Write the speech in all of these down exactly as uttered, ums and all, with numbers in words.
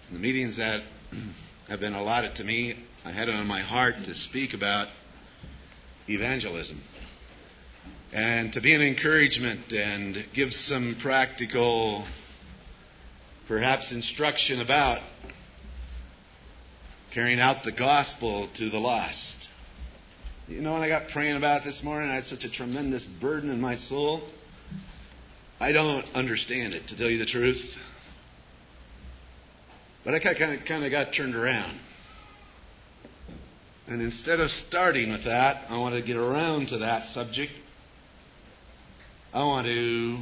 In the meetings that have been allotted to me, I had it on my heart to speak about evangelism and to be an encouragement and give some practical, perhaps, instruction about carrying out the gospel to the lost. You know, when I got praying about it this morning, I had such a tremendous burden in my soul. I don't understand it, to tell you the truth. But I kind of, kind of got turned around. And instead of starting with that, I want to get around to that subject. I want to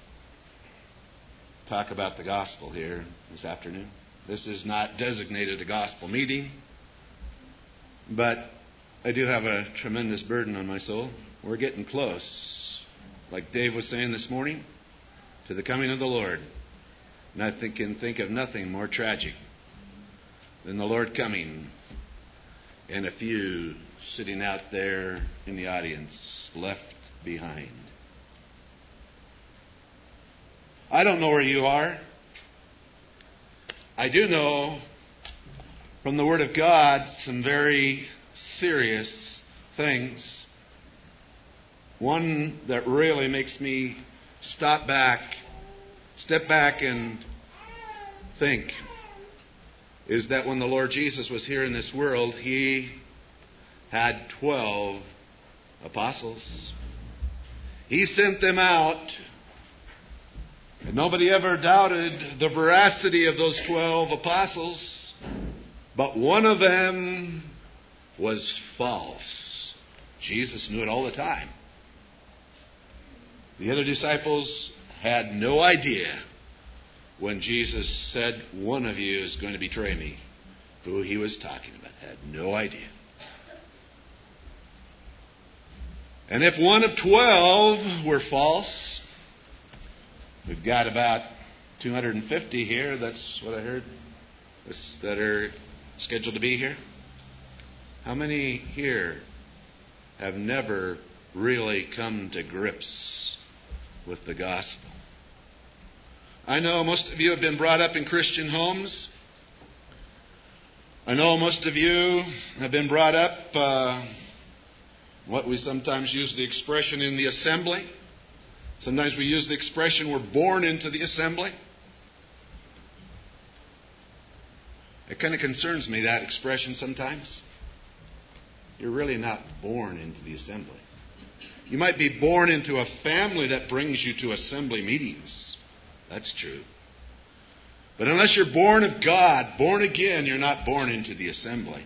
talk about the gospel here this afternoon. This is not designated a gospel meeting, but I do have a tremendous burden on my soul. We're getting close, like Dave was saying this morning, to the coming of the Lord. And I think, can think of nothing more tragic than the Lord coming and a few sitting out there in the audience left behind. I don't know where you are. I do know from the Word of God some very serious things. One that really makes me stop back, step back and think is that when the Lord Jesus was here in this world, He had twelve apostles. He sent them out, and nobody ever doubted the veracity of those twelve apostles, but one of them was false. Jesus knew it all the time. The other disciples had no idea when Jesus said, "One of you is going to betray me," who He was talking about. Had no idea. And if one of twelve were false, we've got about two hundred fifty here. That's what I heard, that are scheduled to be here. How many here have never really come to grips with the gospel? I know most of you have been brought up in Christian homes. I know most of you have been brought up, uh, what we sometimes use the expression in the assembly. Sometimes we use the expression, we're born into the assembly. It kind of concerns me, that expression, sometimes. You're really not born into the assembly. You might be born into a family that brings you to assembly meetings. That's true. But unless you're born of God, born again, you're not born into the assembly.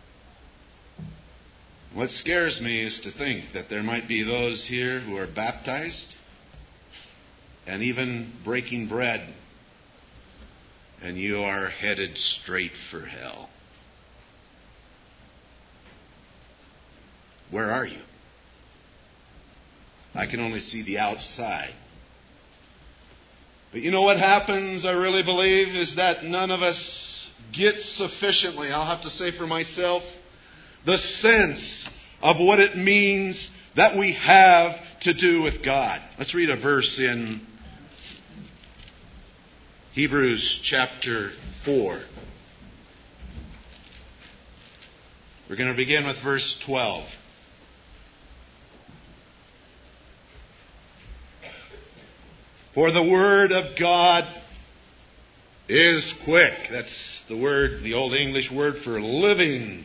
What scares me is to think that there might be those here who are baptized and even breaking bread, and you are headed straight for hell. Where are you? I can only see the outside. But you know what happens, I really believe, is that none of us get sufficiently, I'll have to say for myself, the sense of what it means that we have to do with God. Let's read a verse in Hebrews chapter four. We're going to begin with verse twelve. For the word of God is quick. That's the word, the Old English word for living,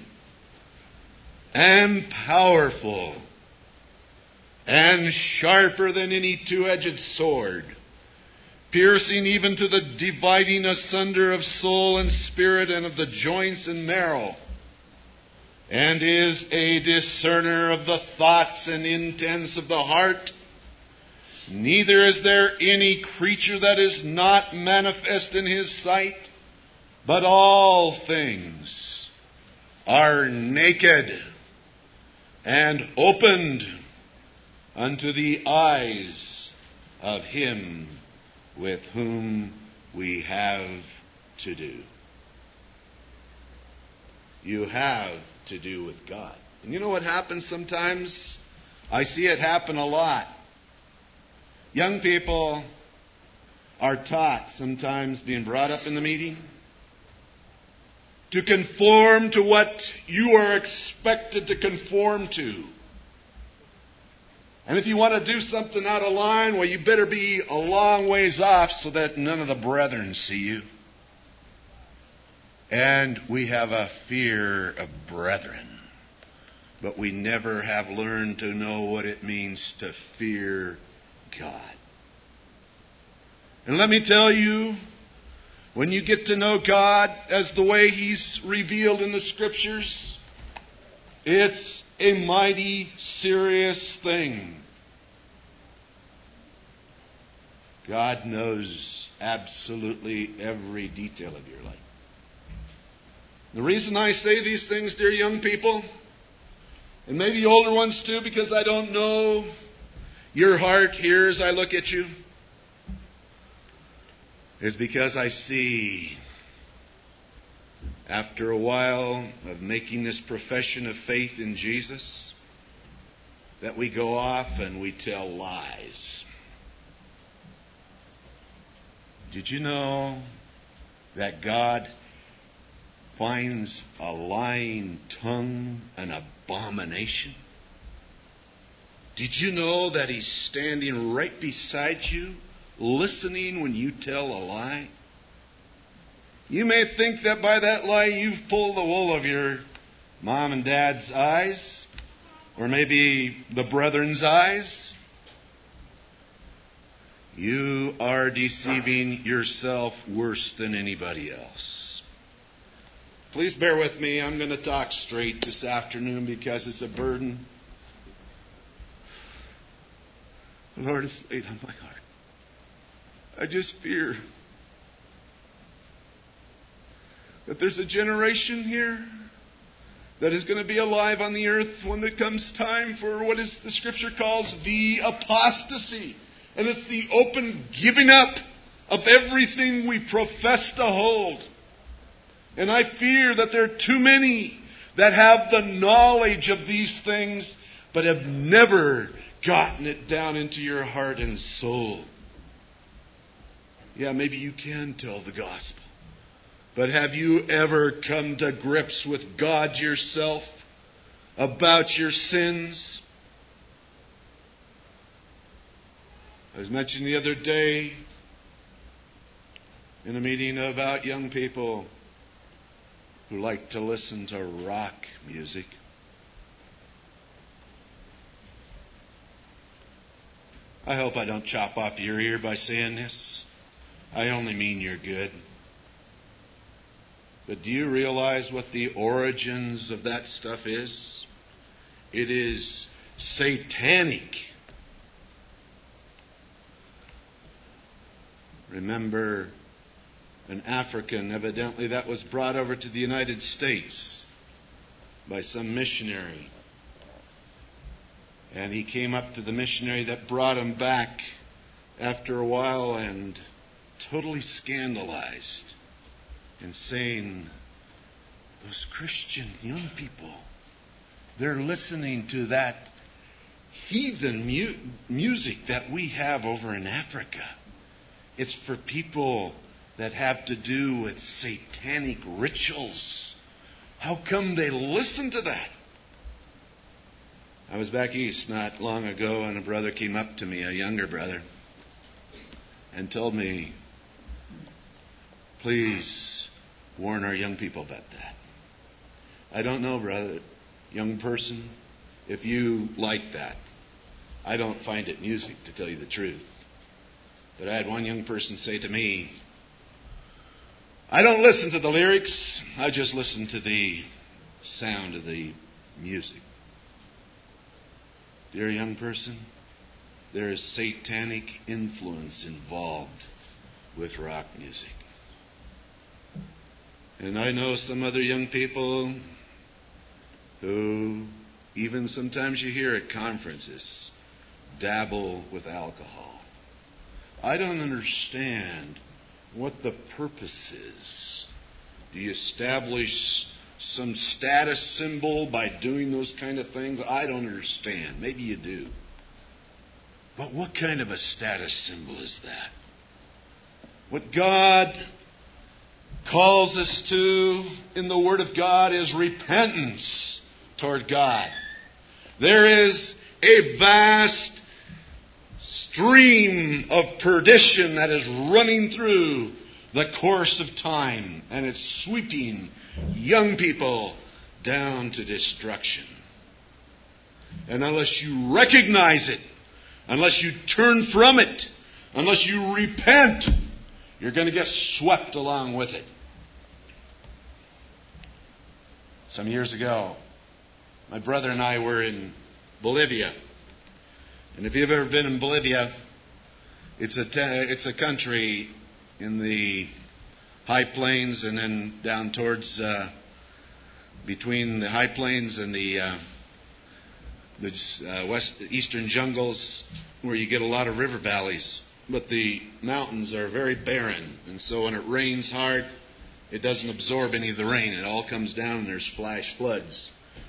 and powerful, and sharper than any two-edged sword, piercing even to the dividing asunder of soul and spirit and of the joints and marrow, and is a discerner of the thoughts and intents of the heart. Neither is there any creature that is not manifest in His sight, but all things are naked and opened unto the eyes of Him with whom we have to do. You have to do with God. And you know what happens sometimes? I see it happen a lot. Young people are taught, sometimes being brought up in the meeting, to conform to what you are expected to conform to. And if you want to do something out of line, well, you better be a long ways off so that none of the brethren see you. And we have a fear of brethren. But we never have learned to know what it means to fear God. And let me tell you, when you get to know God as the way He's revealed in the Scriptures, it's a mighty serious thing. God knows absolutely every detail of your life. The reason I say these things, dear young people, and maybe older ones too, because I don't know your heart here as I look at you, is because I see, after a while of making this profession of faith in Jesus, that we go off and we tell lies. Did you know that God finds a lying tongue an abomination? Did you know that He's standing right beside you, listening when you tell a lie? You may think that by that lie you've pulled the wool of your mom and dad's eyes, or maybe the brethren's eyes. You are deceiving yourself worse than anybody else. Please bear with me. I'm going to talk straight this afternoon because it's a burden the Lord has laid on my heart. I just fear that there's a generation here that is going to be alive on the earth when it comes time for what is the Scripture calls the apostasy. And it's the open giving up of everything we profess to hold. And I fear that there are too many that have the knowledge of these things, but have never gotten it down into your heart and soul. Yeah, maybe you can tell the gospel. But have you ever come to grips with God yourself about your sins? I was mentioned the other day in a meeting about young people who like to listen to rock music. I hope I don't chop off your ear by saying this. I only mean you're good. But do you realize what the origins of that stuff is? It is satanic. Remember an African, evidently that was brought over to the United States by some missionary. And he came up to the missionary that brought him back after a while and totally scandalized and saying, those Christian young people, they're listening to that heathen mu- music that we have over in Africa. It's for people that have to do with satanic rituals. How come they listen to that? I was back east not long ago, and a brother came up to me, a younger brother, and told me, please warn our young people about that. I don't know, brother, young person, if you like that. I don't find it music, to tell you the truth. But I had one young person say to me, I don't listen to the lyrics, I just listen to the sound of the music. Dear young person, there is satanic influence involved with rock music. And I know some other young people who, even sometimes you hear at conferences, dabble with alcohol. I don't understand what the purpose is. Do you establish some status symbol by doing those kind of things? I don't understand. Maybe you do. But what kind of a status symbol is that? What God calls us to in the Word of God is repentance toward God. There is a vast stream of perdition that is running through the course of time, and it's sweeping young people down to destruction. And unless you recognize it, unless you turn from it, unless you repent, you're going to get swept along with it. Some years ago, my brother and I were in Bolivia. And if you've ever been in Bolivia, it's a, te- it's a country in the high plains and then down towards uh, between the high plains and the uh, the uh, west eastern jungles, where you get a lot of river valleys. But the mountains are very barren, and so when it rains hard, it doesn't absorb any of the rain. It all comes down and there's flash floods.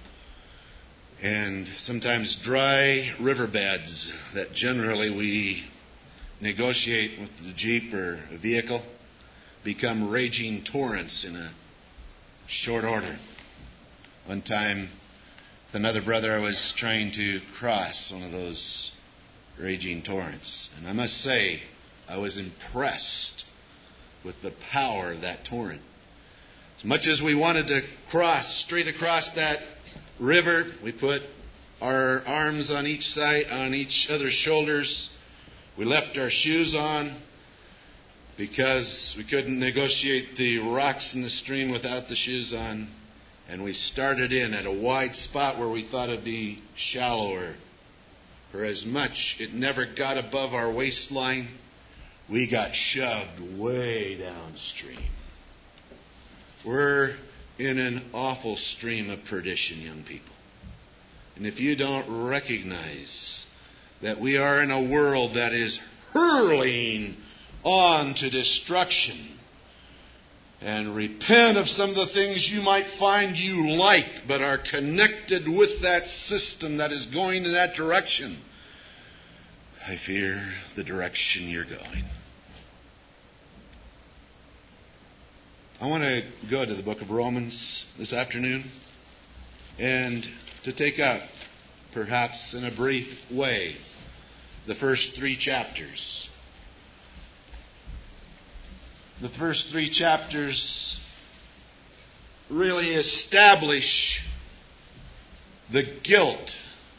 And sometimes dry riverbeds that generally we negotiate with the Jeep or a vehicle become raging torrents in a short order. One time, with another brother, I was trying to cross one of those raging torrents. And I must say, I was impressed with the power of that torrent. As much as we wanted to cross straight across that river, we put our arms on each side, on each other's shoulders. We left our shoes on because we couldn't negotiate the rocks in the stream without the shoes on. And we started in at a wide spot where we thought it'd be shallower. For as much it never got above our waistline, we got shoved way downstream. We're in an awful stream of perdition, young people. And if you don't recognize that we are in a world that is hurling on to destruction, and repent of some of the things you might find you like but are connected with that system that is going in that direction, I fear the direction you're going. I want to go to the book of Romans this afternoon and to take up, perhaps in a brief way, the first three chapters. The first three chapters really establish the guilt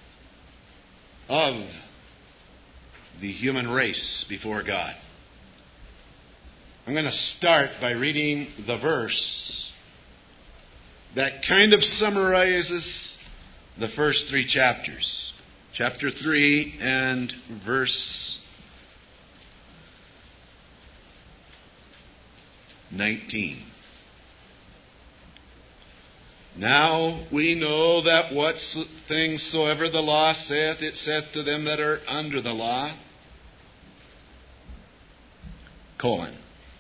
of the human race before God. I'm going to start by reading the verse that kind of summarizes the first three chapters. Chapter three and verse nineteen. Now we know that what things soever the law saith, it saith to them that are under the law, colon,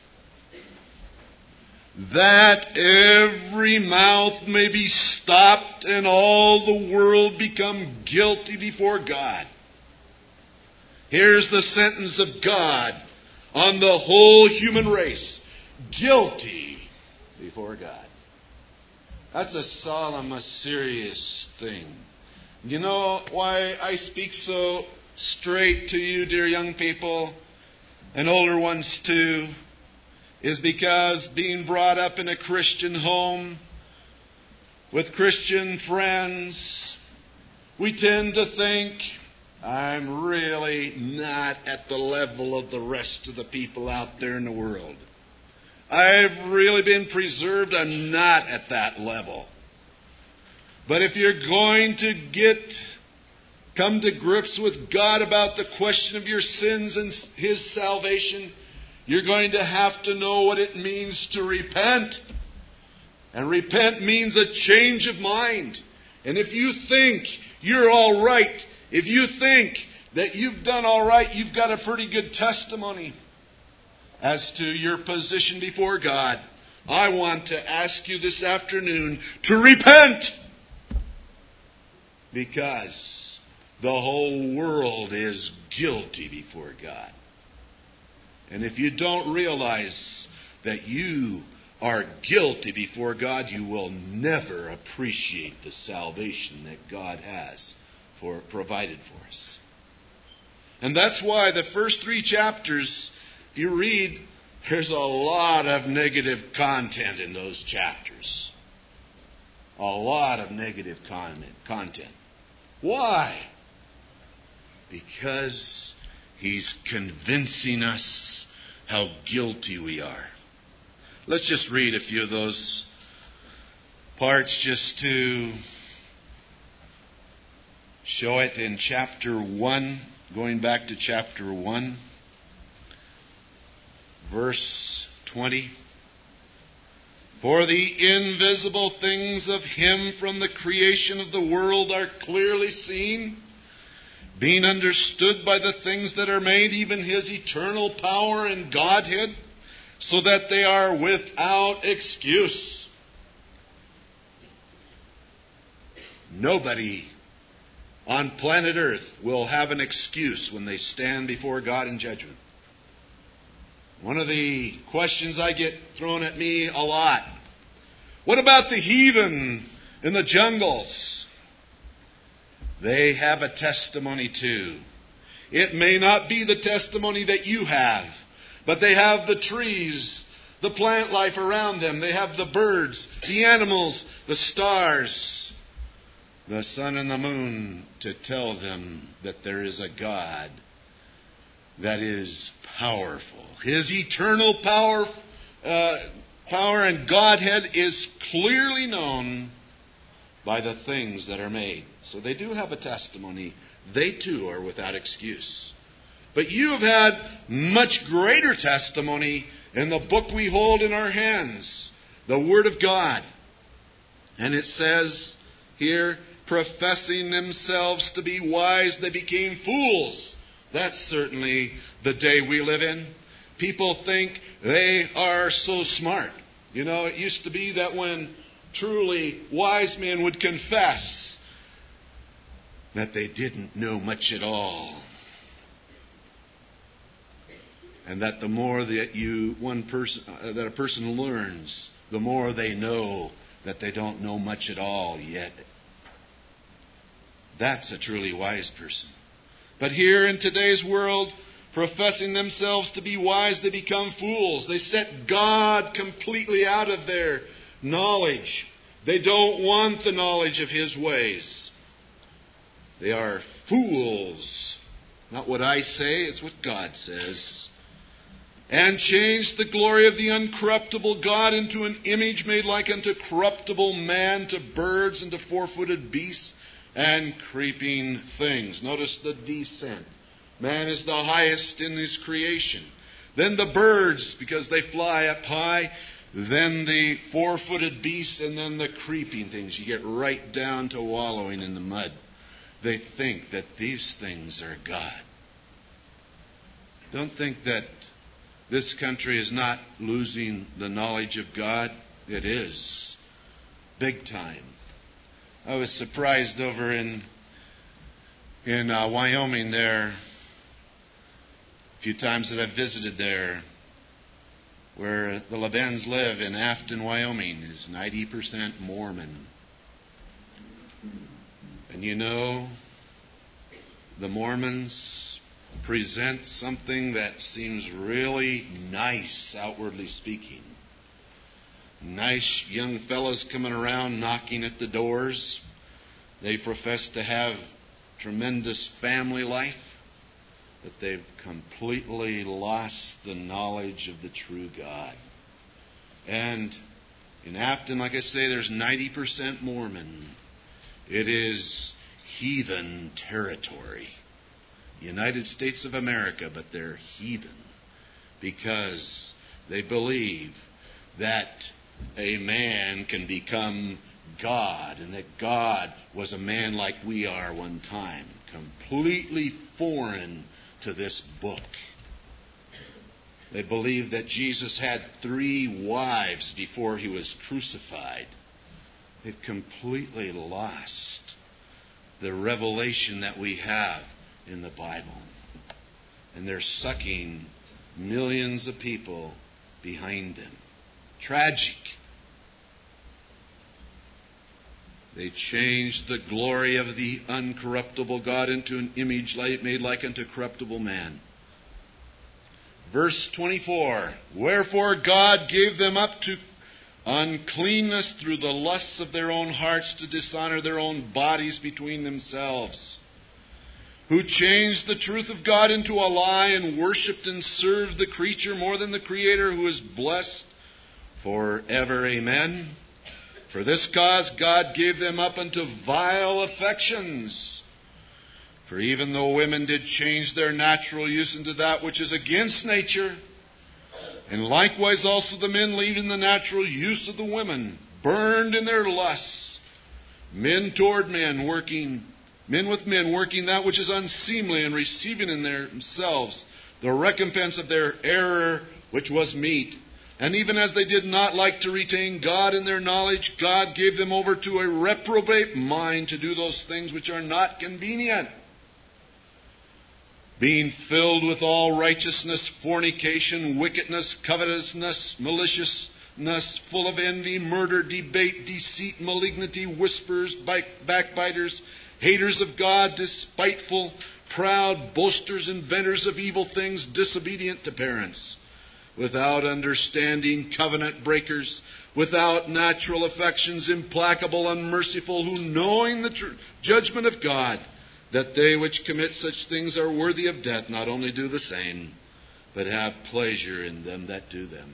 that every mouth may be stopped and all the world become guilty before God. Here's the sentence of God on the whole human race. Guilty before God. That's a solemn, a serious thing. You know why I speak so straight to you, dear young people, and older ones too, is because being brought up in a Christian home with Christian friends, we tend to think, I'm really not at the level of the rest of the people out there in the world. I've really been preserved. I'm not at that level. But if you're going to get, come to grips with God about the question of your sins and His salvation, you're going to have to know what it means to repent. And repent means a change of mind. And if you think you're all right, if you think that you've done all right, you've got a pretty good testimony as to your position before God, I want to ask you this afternoon to repent. Because the whole world is guilty before God. And if you don't realize that you are guilty before God, you will never appreciate the salvation that God has for provided for us. And that's why the first three chapters you read, there's a lot of negative content in those chapters. A lot of negative content. Why? Because he's convincing us how guilty we are. Let's just read a few of those parts just to show it in chapter one. Going back to chapter one, verse twenty. For the invisible things of Him from the creation of the world are clearly seen, being understood by the things that are made, even His eternal power and Godhead, so that they are without excuse. Nobody on planet Earth will have an excuse when they stand before God in judgment. One of the questions I get thrown at me a lot: what about the heathen in the jungles? They have a testimony too. It may not be the testimony that you have, but they have the trees, the plant life around them. They have the birds, the animals, the stars, the sun and the moon to tell them that there is a God that is powerful. His eternal power, uh, power and Godhead is clearly known by the things that are made. So they do have a testimony. They too are without excuse. But you have had much greater testimony in the book we hold in our hands, the Word of God. And it says here, professing themselves to be wise, they became fools. That's certainly the day we live in. People think they are so smart. You know, it used to be that when truly wise men would confess that they didn't know much at all. And that the more that you one person uh, that a person learns, the more they know that they don't know much at all yet. That's a truly wise person. But here in today's world, professing themselves to be wise, they become fools. They set God completely out of their knowledge. They don't want the knowledge of His ways. They are fools. Not what I say, it's what God says. And changed the glory of the uncorruptible God into an image made like unto corruptible man, to birds and to four-footed beasts and creeping things. Notice the descent. Man is the highest in His creation. Then the birds, because they fly up high. Then the four-footed beasts, and then the creeping things. You get right down to wallowing in the mud. They think that these things are God. Don't think that this country is not losing the knowledge of God. It is. Big time. I was surprised over in in uh, Wyoming there, a few times that I've visited there, where the Lebens live in Afton, Wyoming, is ninety percent Mormon. And you know, the Mormons present something that seems really nice, outwardly speaking. Nice young fellows coming around knocking at the doors. They profess to have tremendous family life, but they've completely lost the knowledge of the true God. And in Afton, like I say, there's ninety percent Mormon. It is heathen territory. United States of America, but they're heathen because they believe that a man can become God, and that God was a man like we are one time, completely foreign to this book. They believe that Jesus had three wives before He was crucified. They've completely lost the revelation that we have in the Bible. And they're sucking millions of people behind them, Tragic. They changed the glory of the uncorruptible God into an image made like unto corruptible man. Verse twenty-four, wherefore God gave them up to uncleanness through the lusts of their own hearts to dishonor their own bodies between themselves, who changed the truth of God into a lie and worshipped and served the creature more than the Creator, who is blessed forever. Amen. For this cause God gave them up unto vile affections. For even though women did change their natural use into that which is against nature, and likewise also the men, leaving the natural use of the women, burned in their lusts, men toward men, working, men with men, working that which is unseemly, and receiving in themselves the recompense of their error, which was meat. And even as they did not like to retain God in their knowledge, God gave them over to a reprobate mind to do those things which are not convenient, being filled with all righteousness, fornication, wickedness, covetousness, maliciousness, full of envy, murder, debate, deceit, malignity, whisperers, backbiters, haters of God, despiteful, proud, boasters, inventors of evil things, disobedient to parents, without understanding, covenant breakers, without natural affections, implacable, unmerciful, who knowing the tr- judgment of God, that they which commit such things are worthy of death, not only do the same, but have pleasure in them that do them.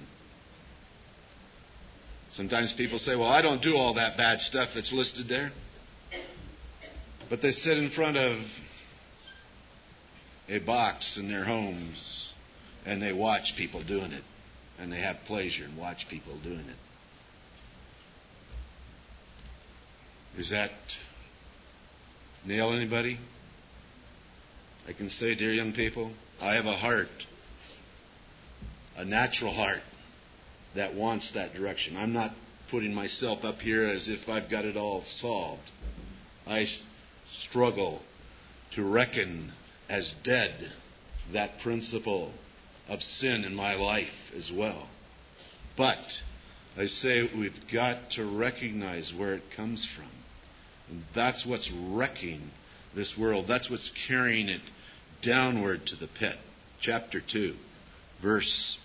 Sometimes people say, well, I don't do all that bad stuff that's listed there. But they sit in front of a box in their homes and they watch people doing it. And they have pleasure and watch people doing it. Is that nail anybody? I can say, dear young people, I have a heart, a natural heart that wants that direction. I'm not putting myself up here as if I've got it all solved. I struggle to reckon as dead that principle of sin in my life as well. But I say we've got to recognize where it comes from. And that's what's wrecking this world. That's what's carrying it downward to the pit. Chapter two, verse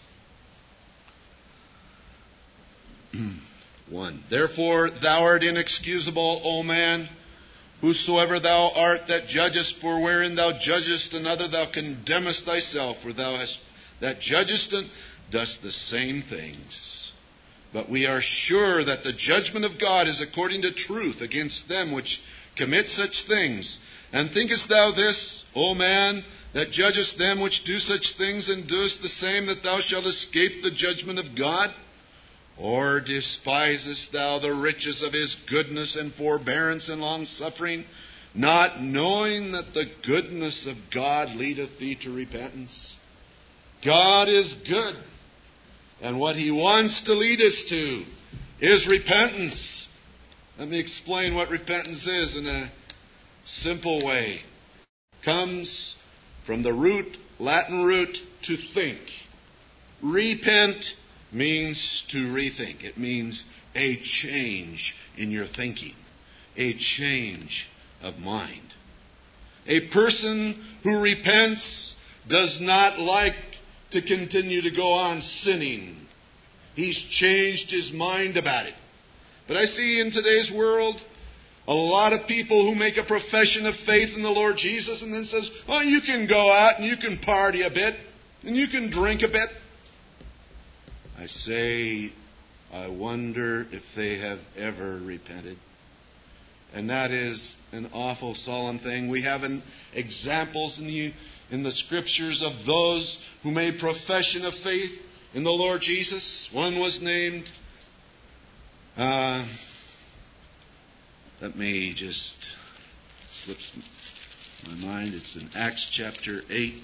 one. Therefore thou art inexcusable, O man, whosoever thou art that judgest, for wherein thou judgest another, thou condemnest thyself, for thou hast that judgest and dost the same things. But we are sure that the judgment of God is according to truth against them which commit such things. And thinkest thou this, O man, that judgest them which do such things, and doest the same, that thou shalt escape the judgment of God? Or despisest thou the riches of His goodness and forbearance and longsuffering, not knowing that the goodness of God leadeth thee to repentance? God is good, and what He wants to lead us to is repentance. Let me explain what repentance is in a simple way. It comes from the root, Latin root, to think. Repent means to rethink. It means a change in your thinking, a change of mind. A person who repents does not like to continue to go on sinning. He's changed his mind about it. But I see in today's world a lot of people who make a profession of faith in the Lord Jesus and then says, oh, you can go out and you can party a bit and you can drink a bit. I say, I wonder if they have ever repented. And that is an awful solemn thing. We have an, examples in the, in the Scriptures of those who made profession of faith in the Lord Jesus. One was named, uh, let me just, slips my mind, it's in Acts chapter eight.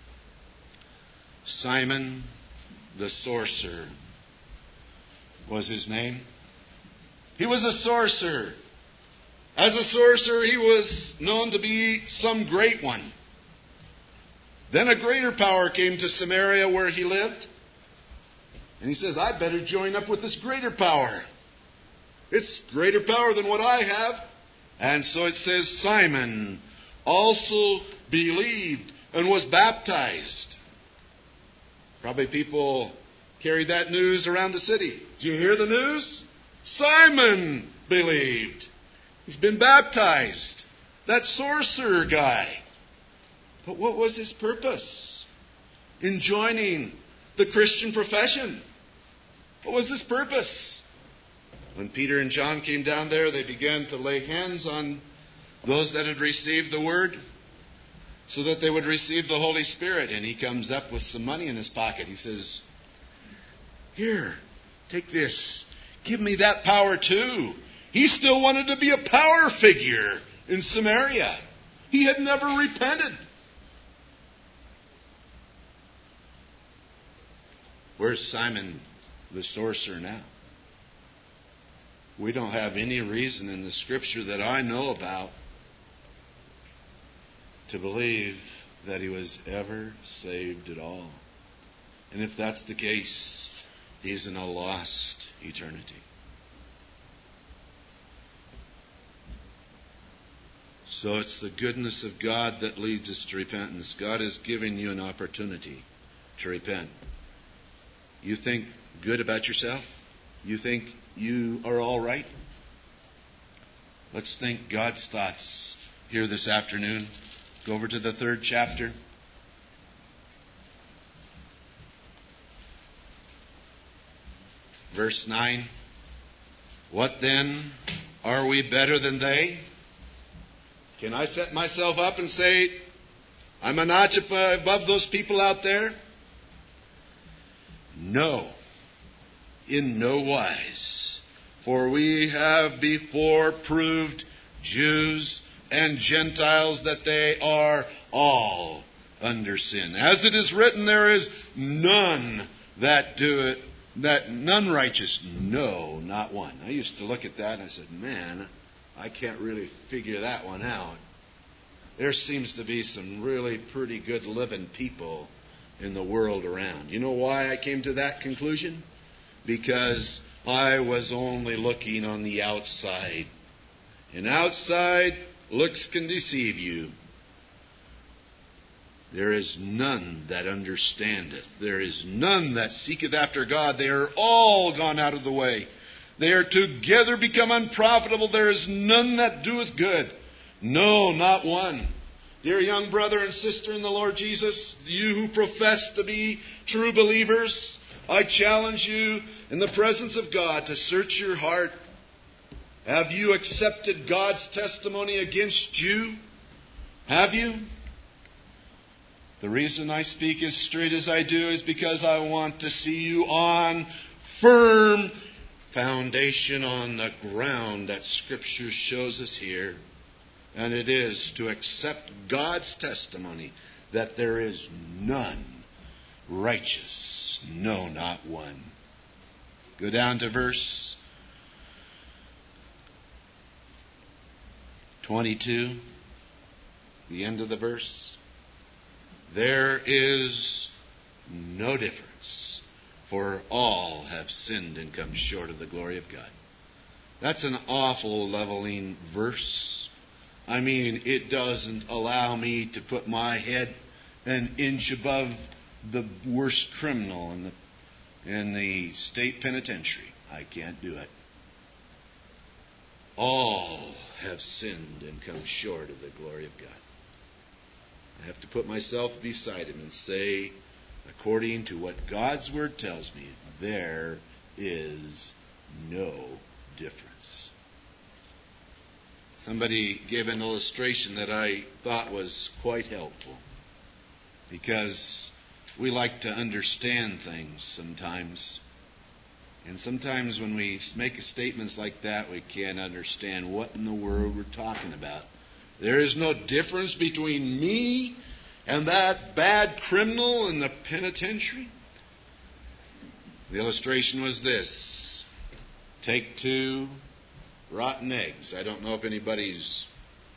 Simon the sorcerer was his name. He was a sorcerer. As a sorcerer, he was known to be some great one. Then a greater power came to Samaria where he lived. And he says, I better join up with this greater power. It's greater power than what I have. And so it says, Simon also believed and was baptized. Probably people carried that news around the city. Did you hear the news? Simon believed. He's been baptized. That sorcerer guy. But what was his purpose in joining the Christian profession? What was his purpose? When Peter and John came down there, they began to lay hands on those that had received the word so that they would receive the Holy Spirit. And he comes up with some money in his pocket. He says, here, take this. Give me that power too. He still wanted to be a power figure in Samaria. He had never repented. Where's Simon the sorcerer now? We don't have any reason in the Scripture that I know about to believe that he was ever saved at all. And if that's the case, he's in a lost eternity. So it's the goodness of God that leads us to repentance. God is giving you an opportunity to repent. You think good about yourself? You think you are all right? Let's think God's thoughts here this afternoon. Go over to the third chapter. Verse nine. What then? Are we better than they? Can I set myself up and say, I'm a notch above those people out there? No. In no wise. For we have before proved Jews and Gentiles that they are all under sin. As it is written, there is none that do it, that none righteous, no, not one. I used to look at that and I said, man, I can't really figure that one out. There seems to be some really pretty good living people in the world around. You know why I came to that conclusion? Because I was only looking on the outside. And outside looks can deceive you. There is none that understandeth. There is none that seeketh after God. They are all gone out of the way. They are together become unprofitable. There is none that doeth good. No, not one. Dear young brother and sister in the Lord Jesus, you who profess to be true believers, I challenge you in the presence of God to search your heart. Have you accepted God's testimony against you? Have you? The reason I speak as straight as I do is because I want to see you on firm foundation, on the ground that Scripture shows us here. And it is to accept God's testimony that there is none righteous, no, not one. Go down to verse twenty-two, the end of the verse. There is no difference, for all have sinned and come short of the glory of God. That's an awful leveling verse. I mean, it doesn't allow me to put my head an inch above the worst criminal in the, in the state penitentiary. I can't do it. All have sinned and come short of the glory of God. I have to put myself beside him and say, according to what God's Word tells me, there is no difference. Somebody gave an illustration that I thought was quite helpful, because we like to understand things sometimes. And sometimes when we make statements like that, we can't understand what in the world we're talking about. There is no difference between me and that bad criminal in the penitentiary. The illustration was this. Take two rotten eggs. I don't know if anybody's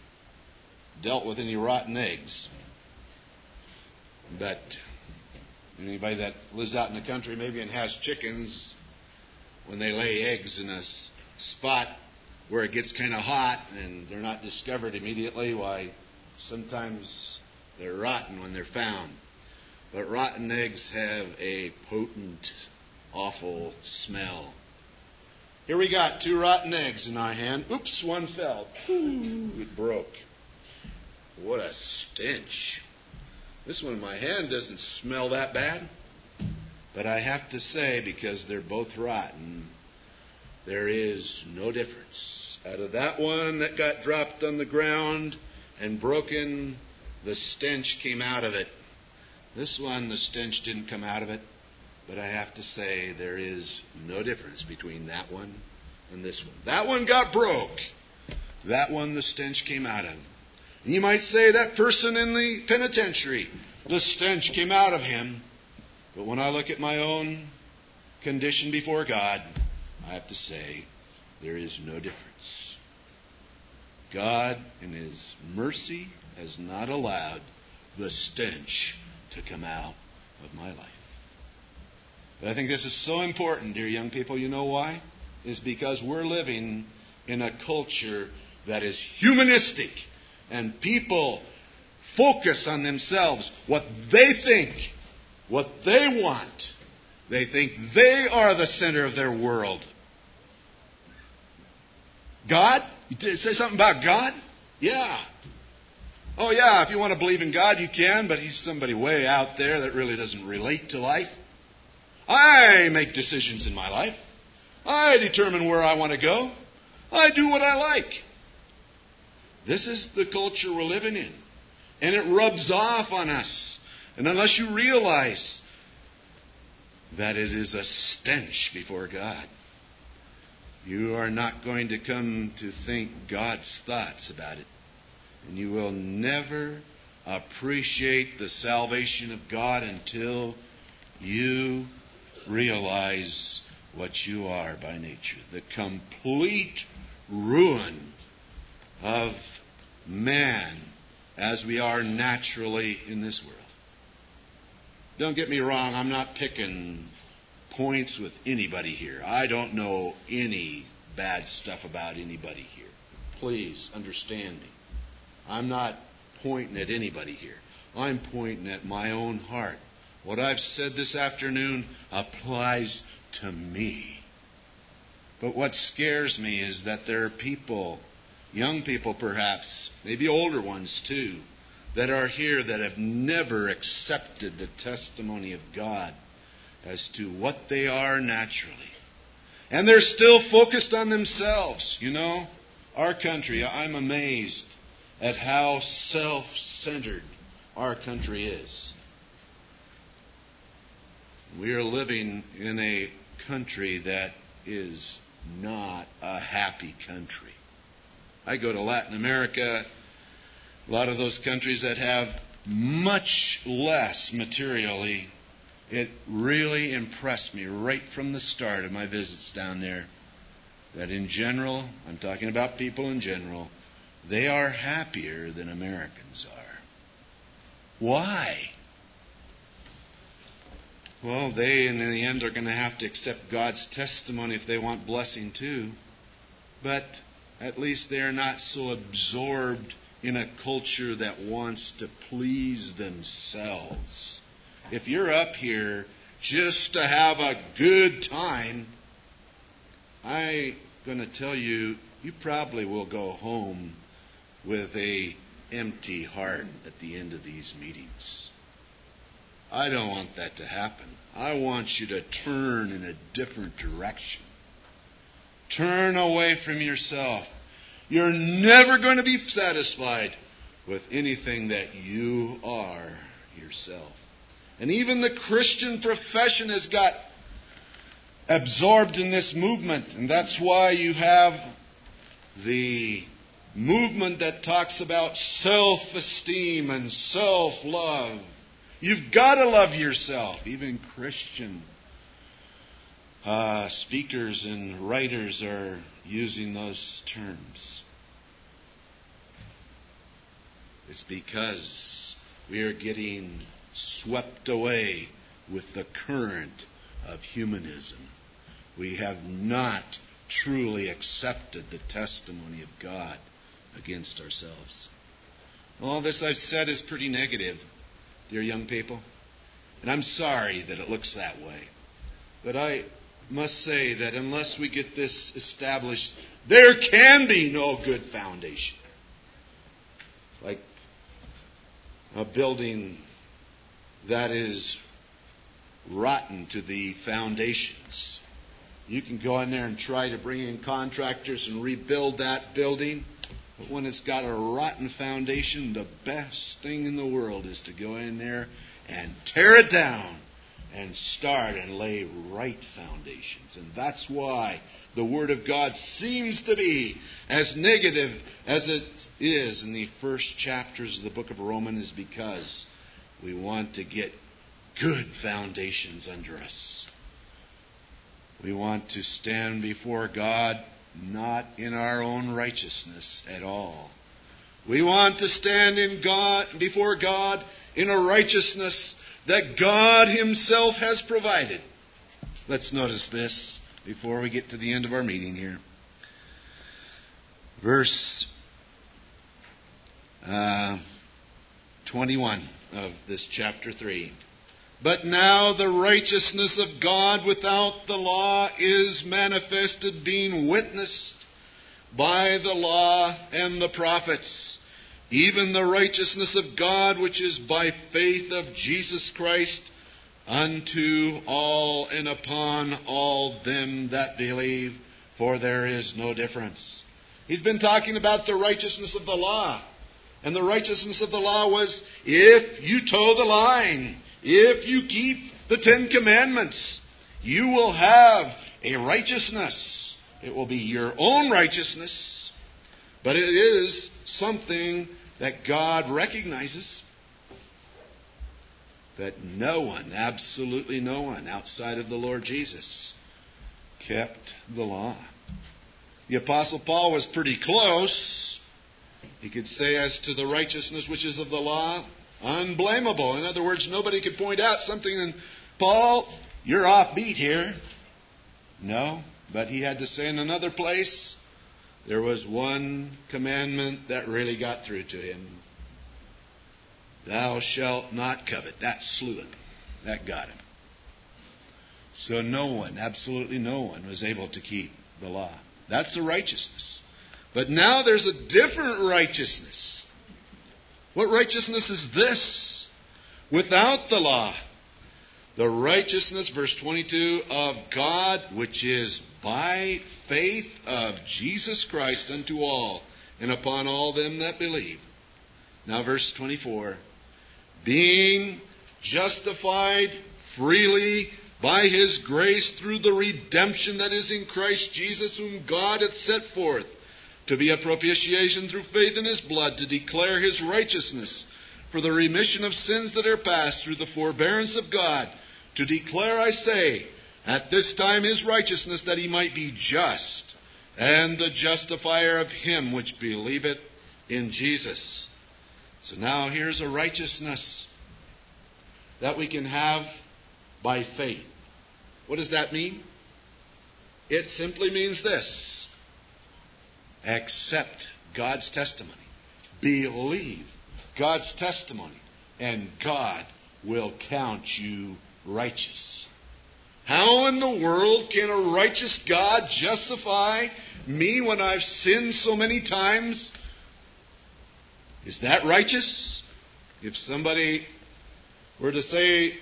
dealt with any rotten eggs. But Anybody that lives out in the country maybe and has chickens, when they lay eggs in a spot where it gets kind of hot and they're not discovered immediately, why, sometimes they're rotten when they're found. But rotten eggs have a potent, awful smell. Here we got two rotten eggs in our hand. Oops, one fell. Ooh, it broke. What a stench. This one in my hand doesn't smell that bad. But I have to say, because they're both rotten, there is no difference. Out of that one that got dropped on the ground and broken, the stench came out of it. This one, the stench didn't come out of it. But I have to say, there is no difference between that one and this one. That one got broke. That one, the stench came out of. And you might say that person in the penitentiary, the stench came out of him. But when I look at my own condition before God, I have to say, there is no difference. God, in His mercy, has not allowed the stench to come out of my life. But I think this is so important, dear young people. You know why? It's because we're living in a culture that is humanistic. And people focus on themselves, what they think, what they want. They think they are the center of their world. God? You say something about God? Yeah. Oh yeah, if you want to believe in God, you can, but He's somebody way out there that really doesn't relate to life. I make decisions in my life. I determine where I want to go. I do what I like. This is the culture we're living in. And it rubs off on us. And unless you realize that it is a stench before God, you are not going to come to think God's thoughts about it. And you will never appreciate the salvation of God until you realize what you are by nature. The complete ruin of man as we are naturally in this world. Don't get me wrong, I'm not picking points with anybody here. I don't know any bad stuff about anybody here. Please understand me. I'm not pointing at anybody here. I'm pointing at my own heart. What I've said this afternoon applies to me. But what scares me is that there are people, young people perhaps, maybe older ones too, that are here that have never accepted the testimony of God as to what they are naturally. And they're still focused on themselves. You know, our country, I'm amazed at how self-centered our country is. We are living in a country that is not a happy country. I go to Latin America, a lot of those countries that have much less materially. It really impressed me right from the start of my visits down there that in general, I'm talking about people in general, they are happier than Americans are. Why? Well, they in the end are going to have to accept God's testimony if they want blessing too. But at least they are not so absorbed in a culture that wants to please themselves. If you're up here just to have a good time, I'm going to tell you, you probably will go home with a empty heart at the end of these meetings. I don't want that to happen. I want you to turn in a different direction. Turn away from yourself. You're never going to be satisfied with anything that you are yourself. And even the Christian profession has got absorbed in this movement. And that's why you have the movement that talks about self-esteem and self-love. You've got to love yourself. Even Christian uh, speakers and writers are using those terms. It's because we are getting swept away with the current of humanism. We have not truly accepted the testimony of God against ourselves. All this I've said is pretty negative, dear young people. And I'm sorry that it looks that way. But I must say that unless we get this established, there can be no good foundation. Like a building that is rotten to the foundations. You can go in there and try to bring in contractors and rebuild that building. But when it's got a rotten foundation, the best thing in the world is to go in there and tear it down and start and lay right foundations. And that's why the Word of God seems to be as negative as it is in the first chapters of the book of Romans, because we want to get good foundations under us. We want to stand before God not in our own righteousness at all. We want to stand in God before God in a righteousness that God Himself has provided. Let's notice this before we get to the end of our meeting here. Verse uh, twenty-one of this chapter three. But now the righteousness of God without the law is manifested, being witnessed by the law and the prophets, even the righteousness of God which is by faith of Jesus Christ unto all and upon all them that believe, for there is no difference. He's been talking about the righteousness of the law. And the righteousness of the law was if you toe the line, if you keep the Ten Commandments, you will have a righteousness. It will be your own righteousness, but it is something that God recognizes. That no one, absolutely no one outside of the Lord Jesus kept the law. The Apostle Paul was pretty close. He could say as to the righteousness which is of the law, unblameable. In other words, nobody could point out something and, Paul, you're offbeat here. No, but he had to say in another place, there was one commandment that really got through to him. Thou shalt not covet. That slew him. That got him. So no one, absolutely no one, was able to keep the law. That's the righteousness. But now there's a different righteousness. What righteousness is this? Without the law. The righteousness, verse twenty-two, of God, which is by faith of Jesus Christ unto all, and upon all them that believe. Now verse twenty-four. Being justified freely by His grace through the redemption that is in Christ Jesus, whom God hath set forth to be a propitiation through faith in His blood, to declare His righteousness for the remission of sins that are past through the forbearance of God, to declare, I say, at this time His righteousness, that He might be just, and the justifier of him which believeth in Jesus. So now here's a righteousness that we can have by faith. What does that mean? It simply means this. Accept God's testimony. Believe God's testimony. And God will count you righteous. How in the world can a righteous God justify me when I've sinned so many times? Is that righteous? If somebody were to say,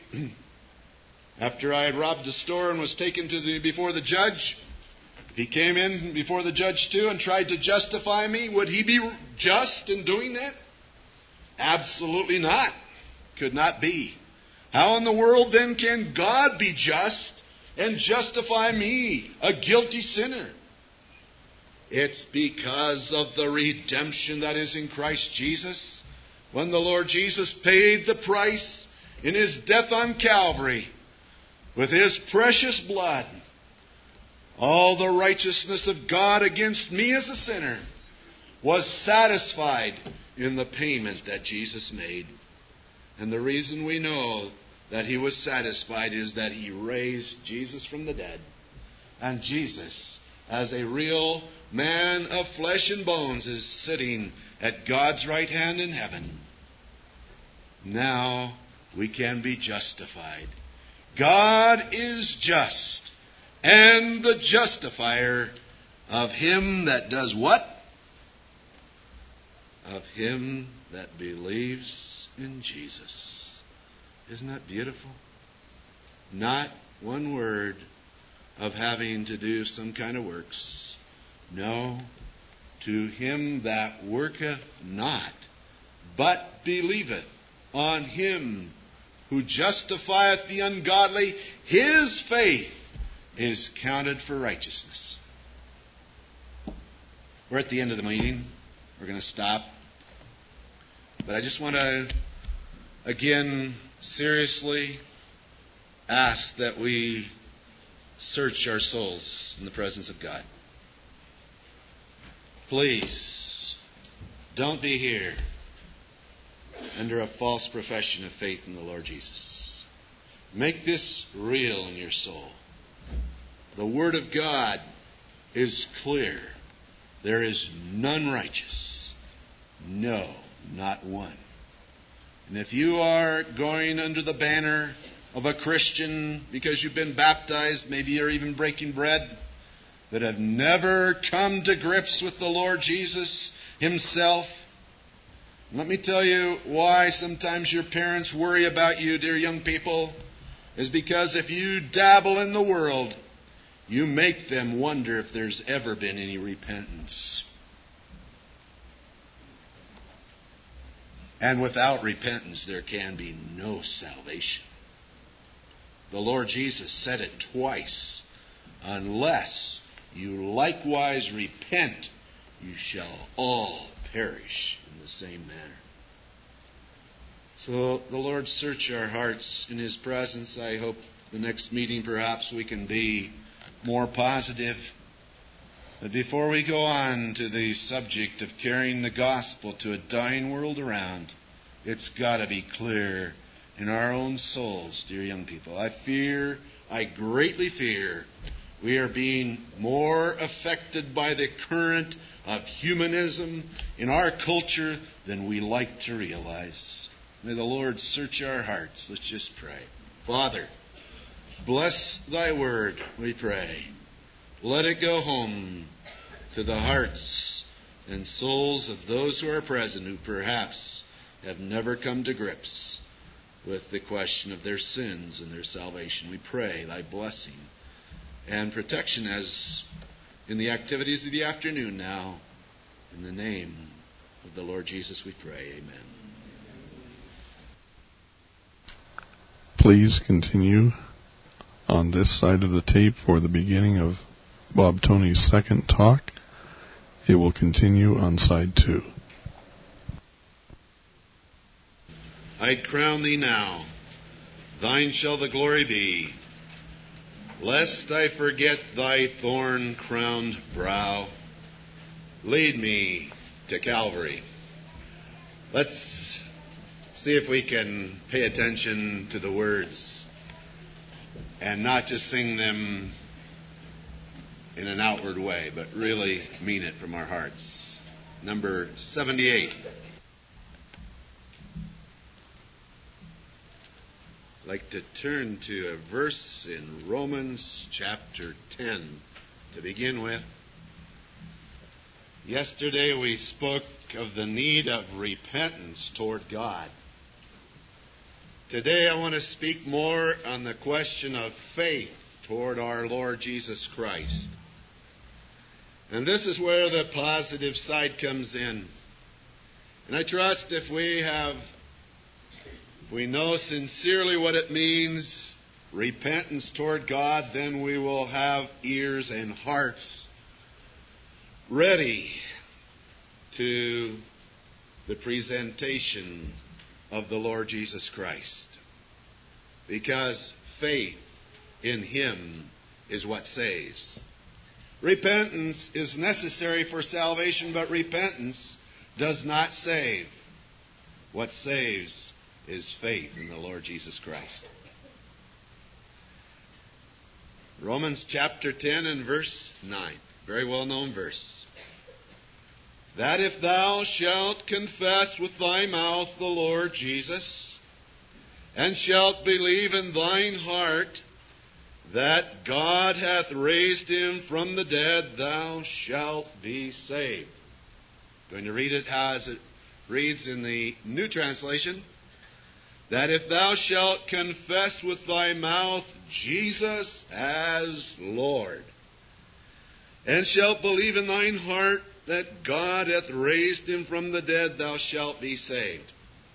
after I had robbed a store and was taken to the before the judge, if he came in before the judge too and tried to justify me, would he be just in doing that? Absolutely not. Could not be. How in the world then can God be just and justify me, a guilty sinner? It's because of the redemption that is in Christ Jesus. When the Lord Jesus paid the price in His death on Calvary with His precious blood, all the righteousness of God against me as a sinner was satisfied in the payment that Jesus made. And the reason we know that he was satisfied is that he raised Jesus from the dead. And Jesus, as a real man of flesh and bones, is sitting at God's right hand in heaven. Now we can be justified. God is just, and the justifier of him that does what? Of him that believes in Jesus. Isn't that beautiful? Not one word of having to do some kind of works. No, to him that worketh not, but believeth on him who justifieth the ungodly, his faith is counted for righteousness. We're at the end of the meeting. We're going to stop. But I just want to, again, seriously ask that we search our souls in the presence of God. Please, don't be here under a false profession of faith in the Lord Jesus. Make this real in your soul. The Word of God is clear. There is none righteous. No, not one. And if you are going under the banner of a Christian because you've been baptized, maybe you're even breaking bread, that have never come to grips with the Lord Jesus himself, let me tell you why sometimes your parents worry about you, dear young people, is because if you dabble in the world, you make them wonder if there's ever been any repentance. And without repentance, there can be no salvation. The Lord Jesus said it twice. Unless you likewise repent, you shall all perish in the same manner. So the Lord search our hearts in His presence. I hope the next meeting perhaps we can be more positive. But before we go on to the subject of carrying the gospel to a dying world around, it's got to be clear in our own souls, dear young people. I fear, I greatly fear, we are being more affected by the current of humanism in our culture than we like to realize. May the Lord search our hearts. Let's just pray. Father, bless Thy word, we pray. Let it go home to the hearts and souls of those who are present who perhaps have never come to grips with the question of their sins and their salvation. We pray Thy blessing and protection as in the activities of the afternoon now. In the name of the Lord Jesus we pray. Amen. Please continue on this side of the tape for the beginning of Bob Tony's second talk. It will continue on side two. I'd crown thee now, thine shall the glory be, lest I forget thy thorn-crowned brow. Lead me to Calvary. Let's see if we can pay attention to the words and not just sing them in an outward way, but really mean it from our hearts. Number seventy-eight. I'd like to turn to a verse in Romans chapter ten to begin with. Yesterday we spoke of the need of repentance toward God. Today I want to speak more on the question of faith toward our Lord Jesus Christ. And this is where the positive side comes in. And I trust if we have we know sincerely what it means, repentance toward God, then we will have ears and hearts ready to the presentation of the Lord Jesus Christ. Because faith in Him is what saves. Repentance is necessary for salvation, but repentance does not save. What saves is faith in the Lord Jesus Christ. Romans chapter ten and verse nine. Very well-known verse. That if thou shalt confess with thy mouth the Lord Jesus, and shalt believe in thine heart that God hath raised him from the dead, thou shalt be saved. I'm going to read it as it reads in the New Translation. That if thou shalt confess with thy mouth Jesus as Lord, and shalt believe in thine heart that God hath raised him from the dead, thou shalt be saved.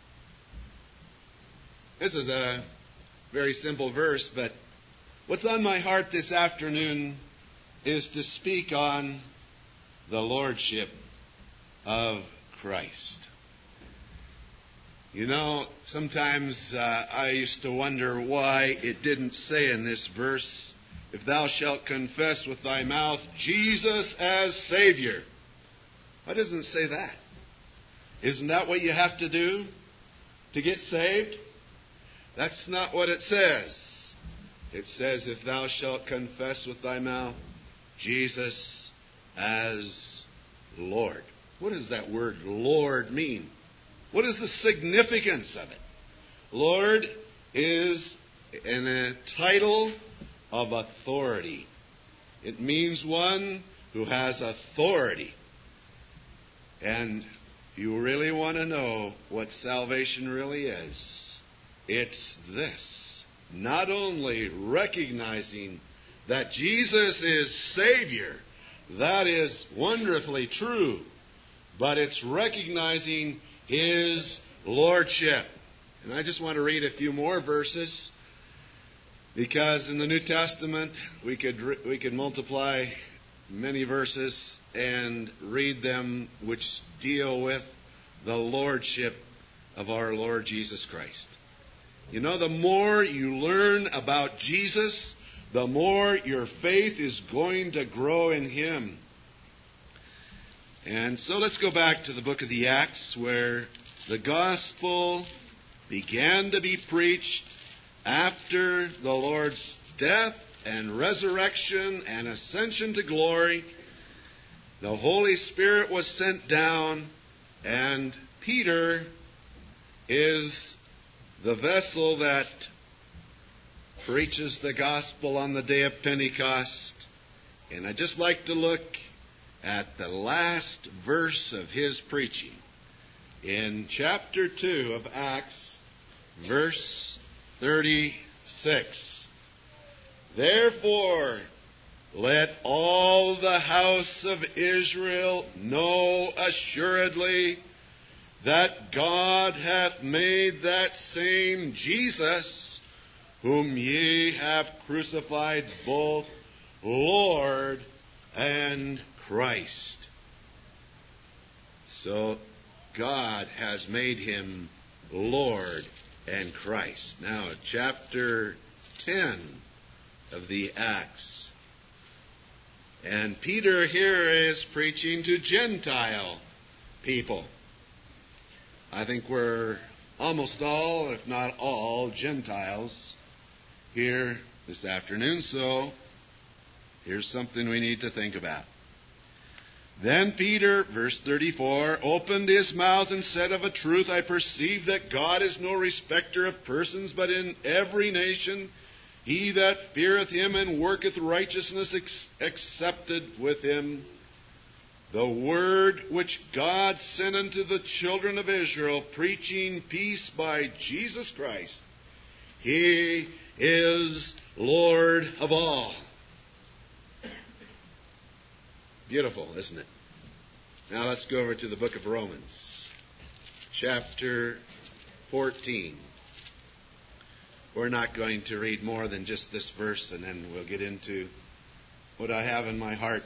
This is a very simple verse, but what's on my heart this afternoon is to speak on the Lordship of Christ. You know, sometimes uh, I used to wonder why it didn't say in this verse, if thou shalt confess with thy mouth Jesus as Savior. Why doesn't it say that? Isn't that what you have to do to get saved? That's not what it says. It says, if thou shalt confess with thy mouth Jesus as Lord. What does that word Lord mean? What is the significance of it? Lord is a title of authority. It means one who has authority. And you really want to know what salvation really is. It's this. Not only recognizing that Jesus is Savior, that is wonderfully true, but it's recognizing His Lordship. And I just want to read a few more verses, because in the New Testament we could we could multiply many verses and read them which deal with the Lordship of our Lord Jesus Christ. You know, the more you learn about Jesus, the more your faith is going to grow in Him. And so let's go back to the book of the Acts, where the gospel began to be preached after the Lord's death and resurrection and ascension to glory. The Holy Spirit was sent down, and Peter is the vessel that preaches the gospel on the day of Pentecost. And I'd just like to look at the last verse of his preaching in chapter two of Acts, verse thirty-six. Therefore, let all the house of Israel know assuredly that God hath made that same Jesus, whom ye have crucified, both Lord and Christ. So God has made him Lord and Christ. Now, chapter ten of the Acts. And Peter here is preaching to Gentile people. I think we're almost all, if not all, Gentiles here this afternoon. So here's something we need to think about. Then Peter, verse thirty-four, opened his mouth and said, of a truth I perceive that God is no respecter of persons, but in every nation he that feareth him and worketh righteousness ex- accepted with him. The word which God sent unto the children of Israel, preaching peace by Jesus Christ. He is Lord of all. Beautiful, isn't it? Now let's go over to the book of Romans, chapter fourteen. We're not going to read more than just this verse, and then we'll get into what I have in my heart.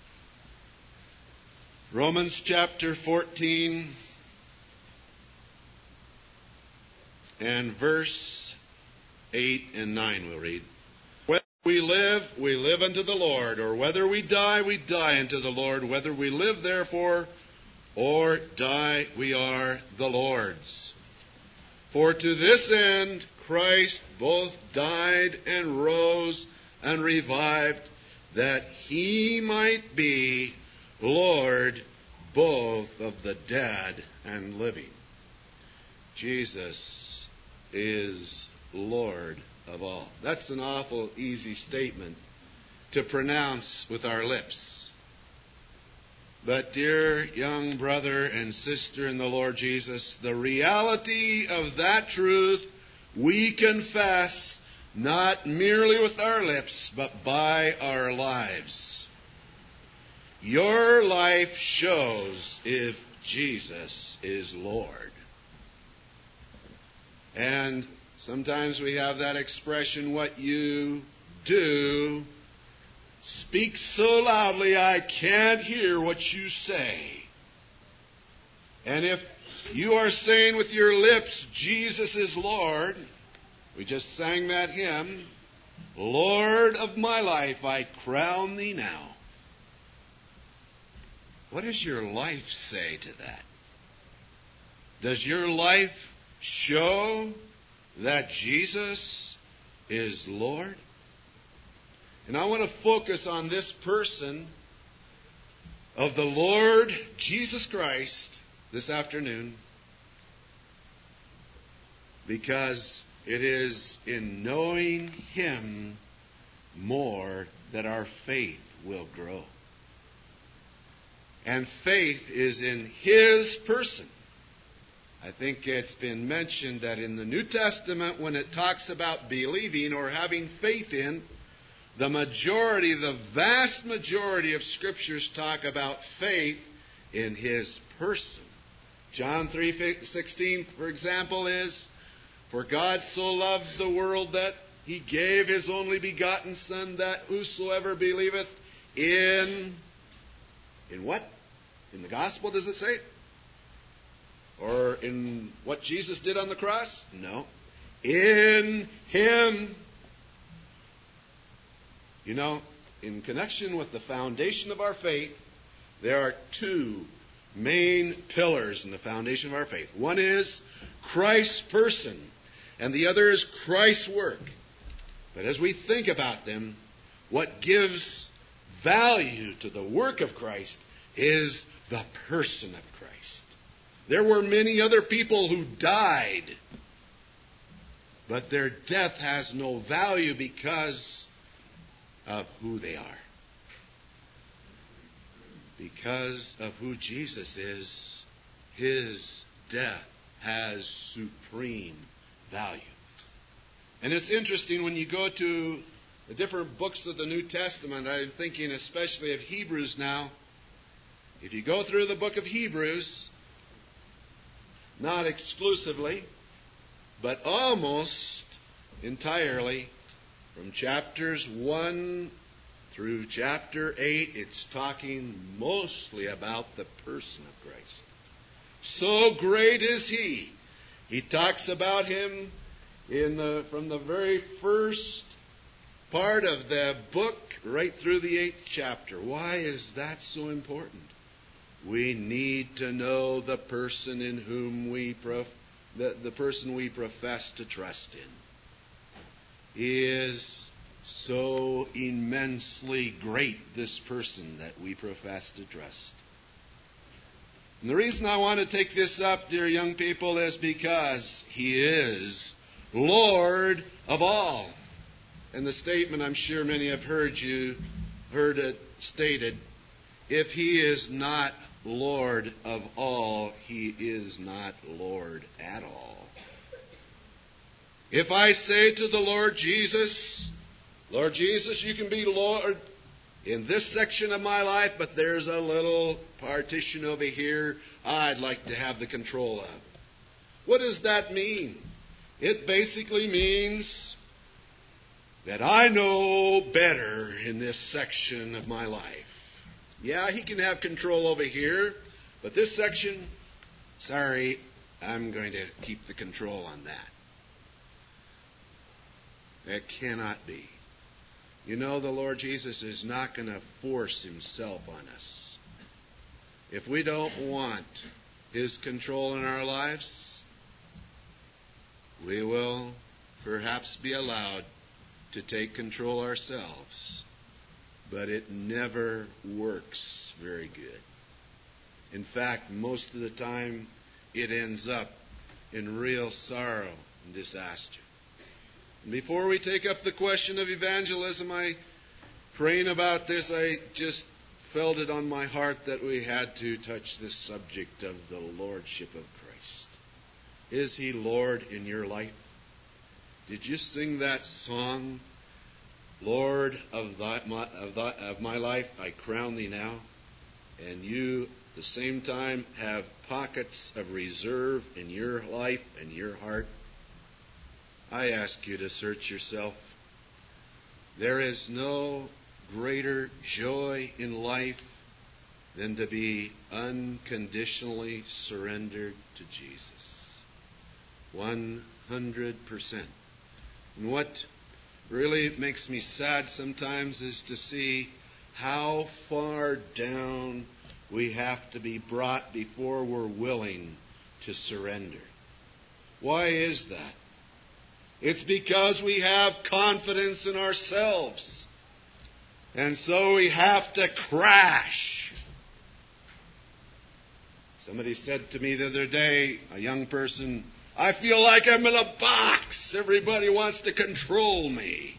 Romans chapter fourteen and verse eight and nine we'll read. Whether we live, we live unto the Lord, or whether we die, we die unto the Lord. Whether we live, therefore, or die, we are the Lord's. For to this end Christ both died and rose and revived, that he might be Lord both of the dead and living. Jesus is Lord of all. That's an awful easy statement to pronounce with our lips. But dear young brother and sister in the Lord Jesus, the reality of that truth we confess not merely with our lips, but by our lives. Your life shows if Jesus is Lord. And sometimes we have that expression, what you do speaks so loudly I can't hear what you say. And if you are saying with your lips, Jesus is Lord, we just sang that hymn, Lord of my life, I crown thee now. What does your life say to that? Does your life show that Jesus is Lord? And I want to focus on this person of the Lord Jesus Christ this afternoon, because it is in knowing Him more that our faith will grow. And faith is in His person. I think it's been mentioned that in the New Testament, when it talks about believing or having faith in, the majority, the vast majority of Scriptures talk about faith in His person. John three sixteen, for example, is, for God so loved the world that He gave His only begotten Son, that whosoever believeth in... In what? In the gospel, does it say? Or in what Jesus did on the cross? No. In Him. You know, in connection with the foundation of our faith, there are two main pillars in the foundation of our faith. One is Christ's person, and the other is Christ's work. But as we think about them, what gives value to the work of Christ is the person of Christ. There were many other people who died, but their death has no value because of who they are. Because of who Jesus is, His death has supreme value. And it's interesting when you go to the different books of the New Testament, I'm thinking especially of Hebrews now. If you go through the book of Hebrews, not exclusively, but almost entirely, from chapters one through chapter eight, it's talking mostly about the person of Christ. So great is He. He talks about Him in the, from the very first part of the book right through the eighth chapter. Why is that so important? We need to know the person in whom we prof- the, the person we profess to trust in. He is so immensely great, this person that we profess to trust. And the reason I want to take this up, dear young people, is because He is Lord of all. And the statement, I'm sure many have heard you, heard it stated, if He is not Lord of all, He is not Lord at all. If I say to the Lord Jesus, Lord Jesus, you can be Lord in this section of my life, but there's a little partition over here I'd like to have the control of. What does that mean? It basically means that I know better in this section of my life. Yeah, He can have control over here, but this section, sorry, I'm going to keep the control on that. That cannot be. You know, the Lord Jesus is not going to force Himself on us. If we don't want His control in our lives, we will perhaps be allowed to take control ourselves, but it never works very good. In fact, most of the time, it ends up in real sorrow and disaster. And before we take up the question of evangelism, I, praying about this, I just felt it on my heart that we had to touch this subject of the Lordship of Christ. Is He Lord in your life? Did you sing that song, Lord of, thy, my, of, thy, of my life, I crown Thee now? And you, at the same time, have pockets of reserve in your life and your heart? I ask you to search yourself. There is no greater joy in life than to be unconditionally surrendered to Jesus. One hundred percent. And what really makes me sad sometimes is to see how far down we have to be brought before we're willing to surrender. Why is that? It's because we have confidence in ourselves. And so we have to crash. Somebody said to me the other day, a young person, I feel like I'm in a box. Everybody wants to control me.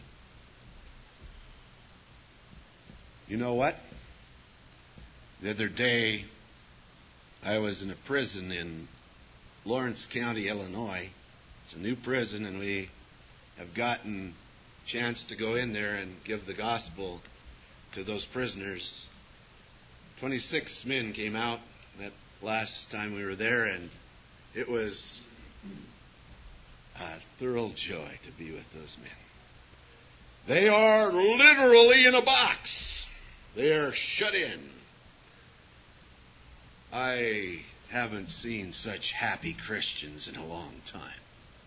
You know what? The other day, I was in a prison in Lawrence County, Illinois. It's a new prison, and we have gotten a chance to go in there and give the gospel to those prisoners. twenty-six men came out that last time we were there, and it was a thorough joy to be with those men. They are literally in a box. They are shut in. I haven't seen such happy Christians in a long time.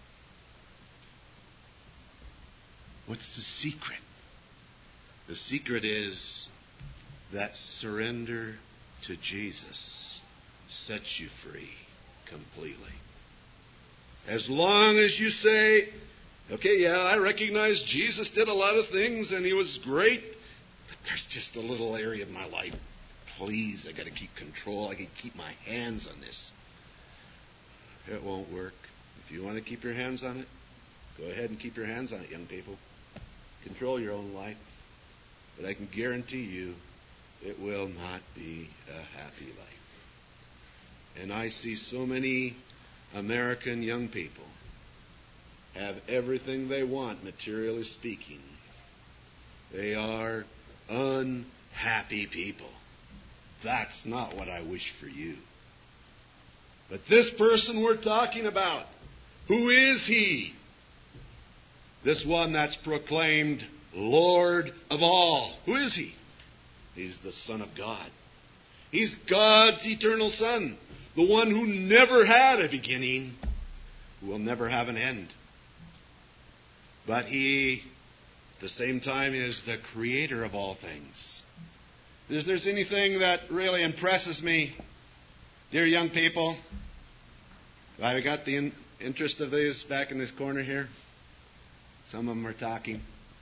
What's the secret? The secret is that surrender to Jesus sets you free completely. As long as you say, okay, yeah, I recognize Jesus did a lot of things and He was great, but there's just a little area of my life. Please, I got to keep control. I got to keep my hands on this. It won't work. If you want to keep your hands on it, go ahead and keep your hands on it, young people. Control your own life. But I can guarantee you, it will not be a happy life. And I see so many American young people have everything they want, materially speaking. They are unhappy people. That's not what I wish for you. But this person we're talking about, who is He? This one that's proclaimed Lord of all. Who is He? He's the Son of God. He's God's eternal Son. The one who never had a beginning, who will never have an end. But He, at the same time, is the Creator of all things. If there's anything that really impresses me, dear young people, I've got the in- interest of these back in this corner here. Some of them are talking.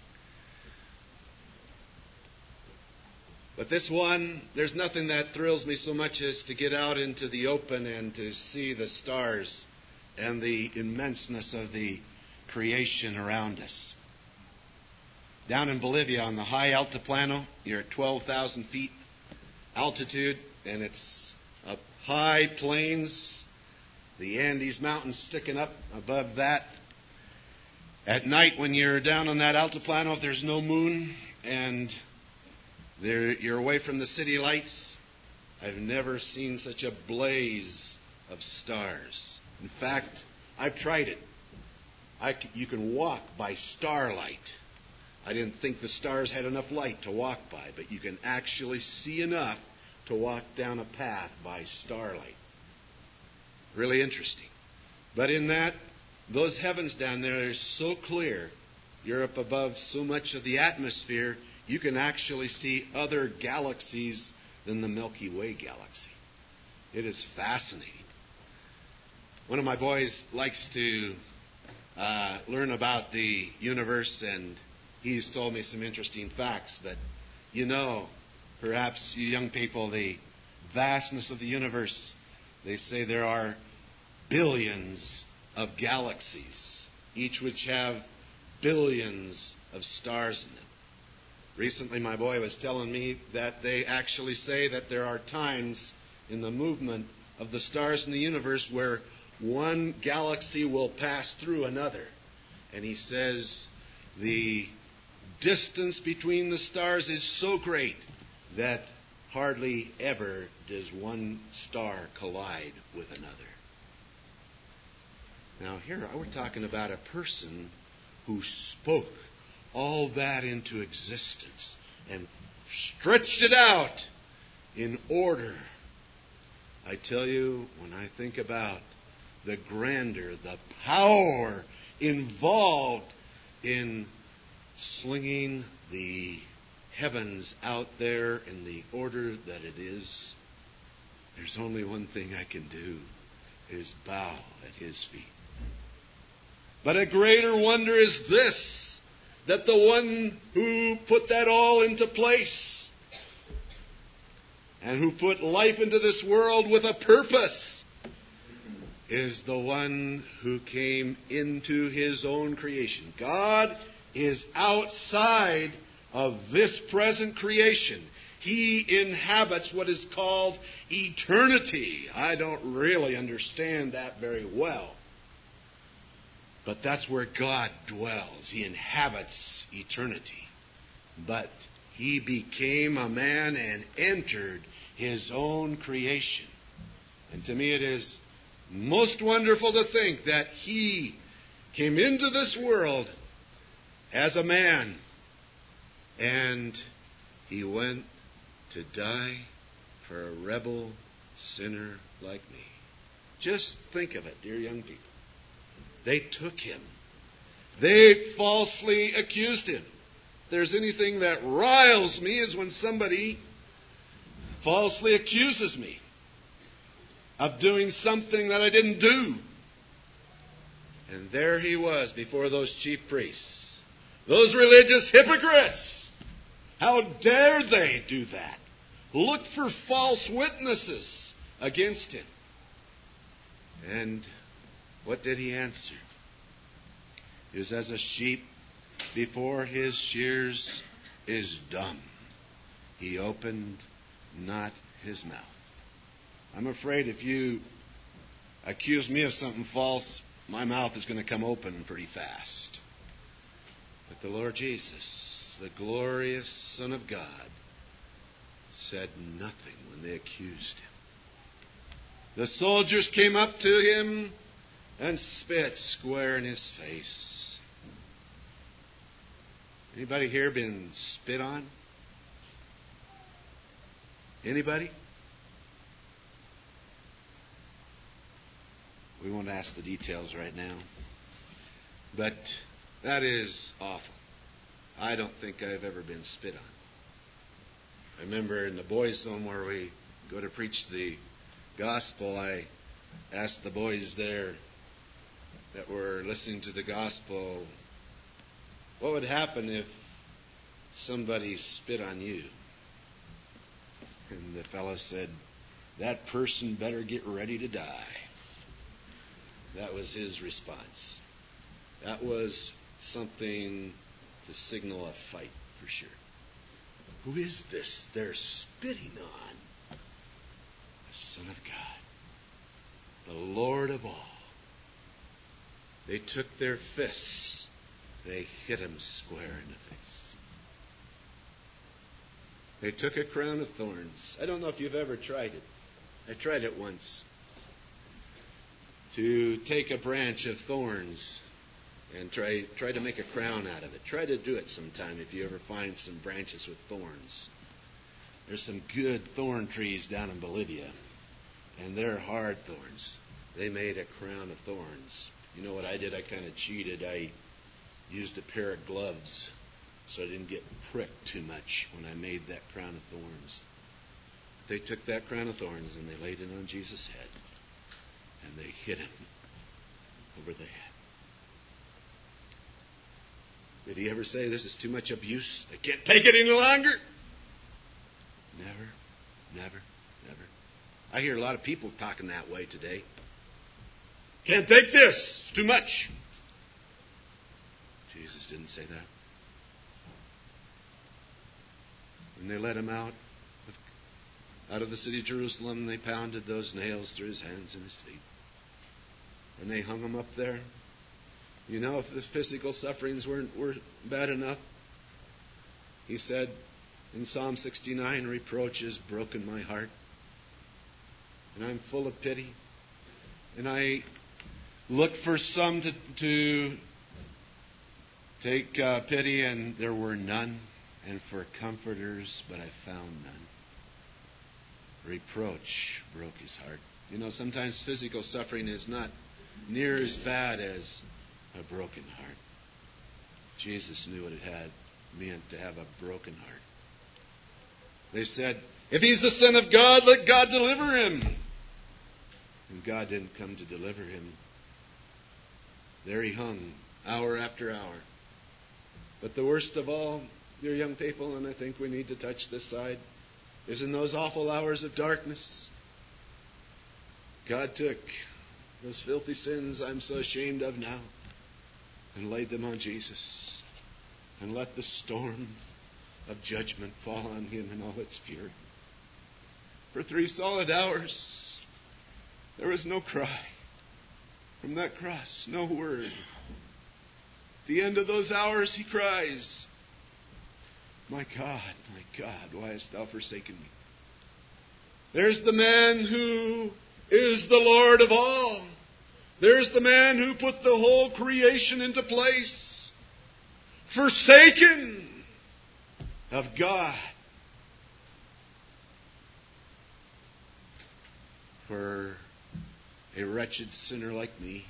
But this one, there's nothing that thrills me so much as to get out into the open and to see the stars and the immenseness of the creation around us. Down in Bolivia on the high altiplano, you're at twelve thousand feet altitude, and it's up high plains, the Andes Mountains sticking up above that. At night when you're down on that altiplano, if there's no moon and there, you're away from the city lights, I've never seen such a blaze of stars. In fact, I've tried it. I c- you can walk by starlight. I didn't think the stars had enough light to walk by, but you can actually see enough to walk down a path by starlight. Really interesting. But in that, those heavens down there are so clear. You're up above so much of the atmosphere, you can actually see other galaxies than the Milky Way galaxy. It is fascinating. One of my boys likes to uh, learn about the universe, and he's told me some interesting facts. But you know, perhaps you young people, the vastness of the universe. They say there are billions of galaxies, each which have billions of stars in them. Recently, my boy was telling me that they actually say that there are times in the movement of the stars in the universe where one galaxy will pass through another. And he says the distance between the stars is so great that hardly ever does one star collide with another. Now here we're talking about a person who spoke all that into existence and stretched it out in order. I tell you, when I think about the grandeur, the power involved in slinging the heavens out there in the order that it is, there's only one thing I can do, is bow at His feet. But a greater wonder is this, that the one who put that all into place and who put life into this world with a purpose is the one who came into His own creation. God is outside of this present creation. He inhabits what is called eternity. I don't really understand that very well. But that's where God dwells. He inhabits eternity. But He became a man and entered His own creation. And to me it is most wonderful to think that He came into this world as a man, and He went to die for a rebel sinner like me. Just think of it, dear young people. They took Him. They falsely accused Him. If there's anything that riles me is when somebody falsely accuses me of doing something that I didn't do. And there He was before those chief priests, those religious hypocrites. How dare they do that? Look for false witnesses against Him. And what did He answer? He was as a sheep before his shears is dumb. He opened not His mouth. I'm afraid if you accuse me of something false, my mouth is going to come open pretty fast. But the Lord Jesus, the glorious Son of God, said nothing when they accused Him. The soldiers came up to Him and spit square in His face. Anybody here been spit on? Anybody? We won't ask the details right now. But that is awful. I don't think I've ever been spit on. I remember in the boys' home where we go to preach the gospel, I asked the boys there that were listening to the gospel, what would happen if somebody spit on you? And the fellow said, that person better get ready to die. That was his response. That was something to signal a fight for sure. Who is this they're spitting on? The Son of God, the Lord of all. They took their fists, they hit Him square in the face. They took a crown of thorns. I don't know if you've ever tried it. I tried it once. To take a branch of thorns and try try to make a crown out of it. Try to do it sometime if you ever find some branches with thorns. There's some good thorn trees down in Bolivia, and they're hard thorns. They made a crown of thorns. You know what I did? I kind of cheated. I used a pair of gloves so I didn't get pricked too much when I made that crown of thorns. They took that crown of thorns and they laid it on Jesus' head, and they hit Him over the head. Did he ever say, this is too much abuse, I can't take it any longer? Never, never, never. I hear a lot of people talking that way today. Can't take this, it's too much. Jesus didn't say that. When they let him out, out of the city of Jerusalem, they pounded those nails through his hands and his feet. And they hung him up there. You know, if the physical sufferings weren't were bad enough, he said in Psalm sixty-nine, reproach has broken my heart. And I'm full of pity. And I looked for some to, to take uh, pity, and there were none. And for comforters, but I found none. Reproach broke his heart. You know, sometimes physical suffering is not near as bad as a broken heart. Jesus knew what it had meant to have a broken heart. They said, if he's the Son of God, let God deliver him. And God didn't come to deliver him. There he hung, hour after hour. But the worst of all, dear young people, and I think we need to touch this side, is in those awful hours of darkness, God took those filthy sins I'm so ashamed of now and laid them on Jesus and let the storm of judgment fall on him in all its fury. For three solid hours, there was no cry from that cross, no word. At the end of those hours, he cries, my God, my God, why hast thou forsaken me? There's the man who is the Lord of all. There's the man who put the whole creation into place. Forsaken of God. For a wretched sinner like me.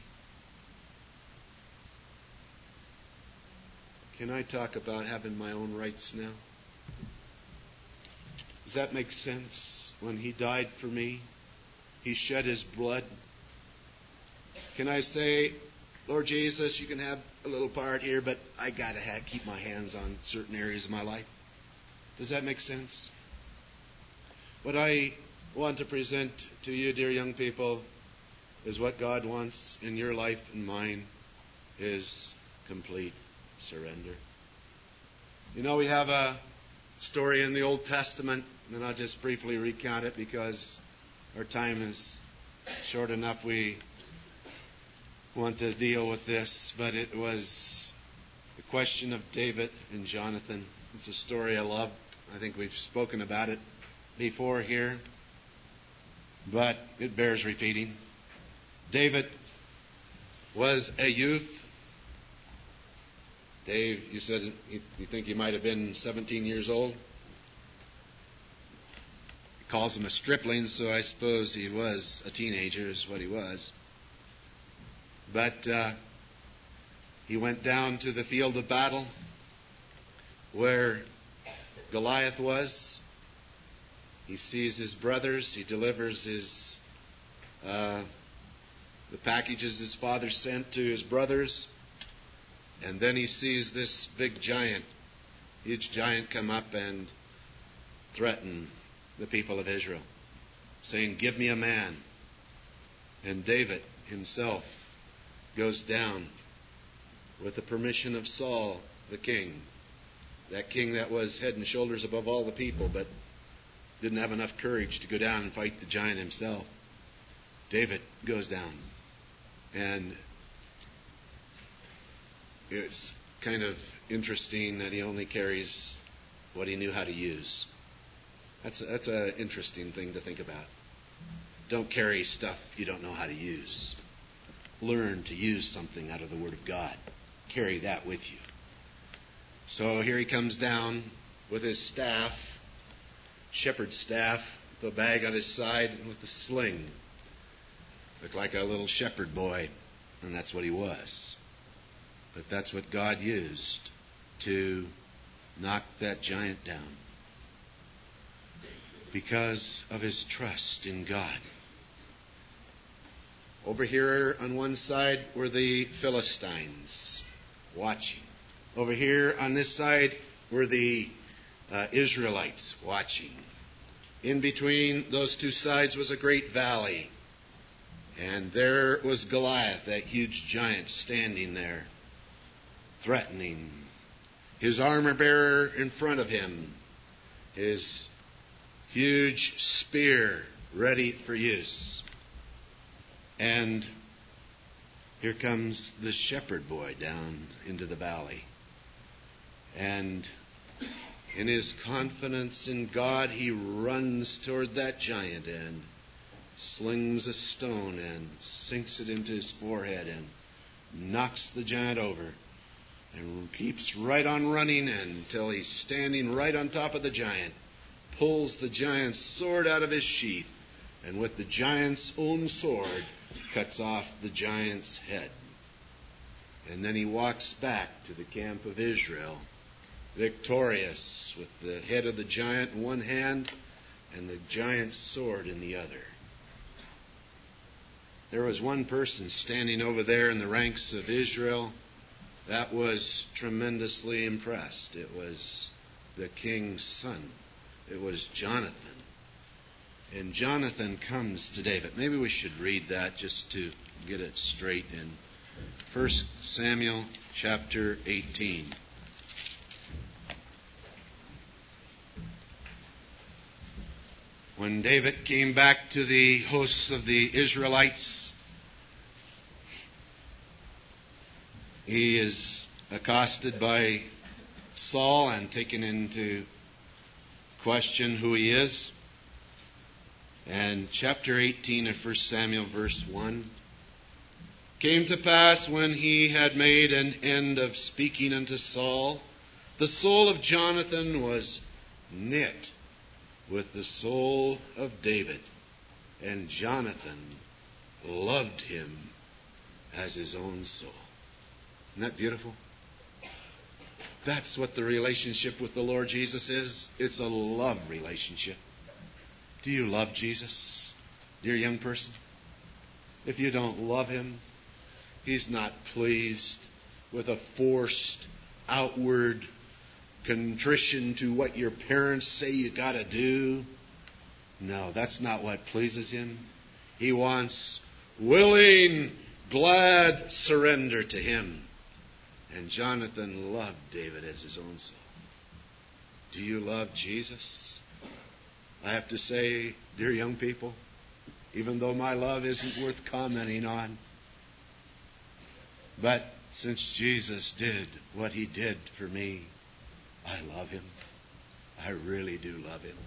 Can I talk about having my own rights now? Does that make sense? When he died for me, he shed his blood. Can I say, Lord Jesus, you can have a little part here, but I got to have, keep my hands on certain areas of my life? Does that make sense? What I want to present to you, dear young people, is what God wants in your life and mine is complete surrender. You know, we have a story in the Old Testament, and I'll just briefly recount it because our time is short enough. We want to deal with this, but it was the question of David and Jonathan. It's a story I love. I think we've spoken about it before here, but it bears repeating. David was a youth. Dave, you said you think he might have been seventeen years old. He calls him a stripling, so I suppose he was a teenager is what he was. But uh, he went down to the field of battle where Goliath was. He sees his brothers. He delivers his uh, the packages his father sent to his brothers. And then he sees this big giant, huge giant come up and threaten the people of Israel, saying, give me a man. And David himself goes down with the permission of Saul, the king, that king that was head and shoulders above all the people, but didn't have enough courage to go down and fight the giant himself. David goes down, and it's kind of interesting that he only carries what he knew how to use. That's a, that's an interesting thing to think about. Don't carry stuff you don't know how to use. Learn to use something out of the Word of God. Carry that with you. So here he comes down with his staff, shepherd's staff, the bag on his side, and with the sling. Looked like a little shepherd boy, and that's what he was. But that's what God used to knock that giant down because of his trust in God. Over here on one side were the Philistines watching. Over here on this side were the uh, Israelites watching. In between those two sides was a great valley. And there was Goliath, that huge giant, standing there, threatening. His armor bearer in front of him, his huge spear ready for use. And here comes the shepherd boy down into the valley. And in his confidence in God, he runs toward that giant and slings a stone and sinks it into his forehead and knocks the giant over. And keeps right on running until he's standing right on top of the giant. Pulls the giant's sword out of his sheath. And with the giant's own sword, cuts off the giant's head. And then he walks back to the camp of Israel, victorious, with the head of the giant in one hand and the giant's sword in the other. There was one person standing over there in the ranks of Israel that was tremendously impressed. It was the king's son. It was Jonathan. And Jonathan comes to David. Maybe we should read that just to get it straight in First Samuel chapter eighteen. When David came back to the hosts of the Israelites, he is accosted by Saul and taken into question who he is. And chapter eighteen of First Samuel, verse one. Came to pass when he had made an end of speaking unto Saul, the soul of Jonathan was knit with the soul of David, and Jonathan loved him as his own soul. Isn't that beautiful? That's what the relationship with the Lord Jesus is. It's a love relationship. Do you love Jesus, dear young person? If you don't love him, he's not pleased with a forced outward contrition to what your parents say you got to do. No, that's not what pleases him. He wants willing, glad surrender to him. And Jonathan loved David as his own soul. Do you love Jesus? I have to say, dear young people, even though my love isn't worth commenting on, but since Jesus did what he did for me, I love him. I really do love him.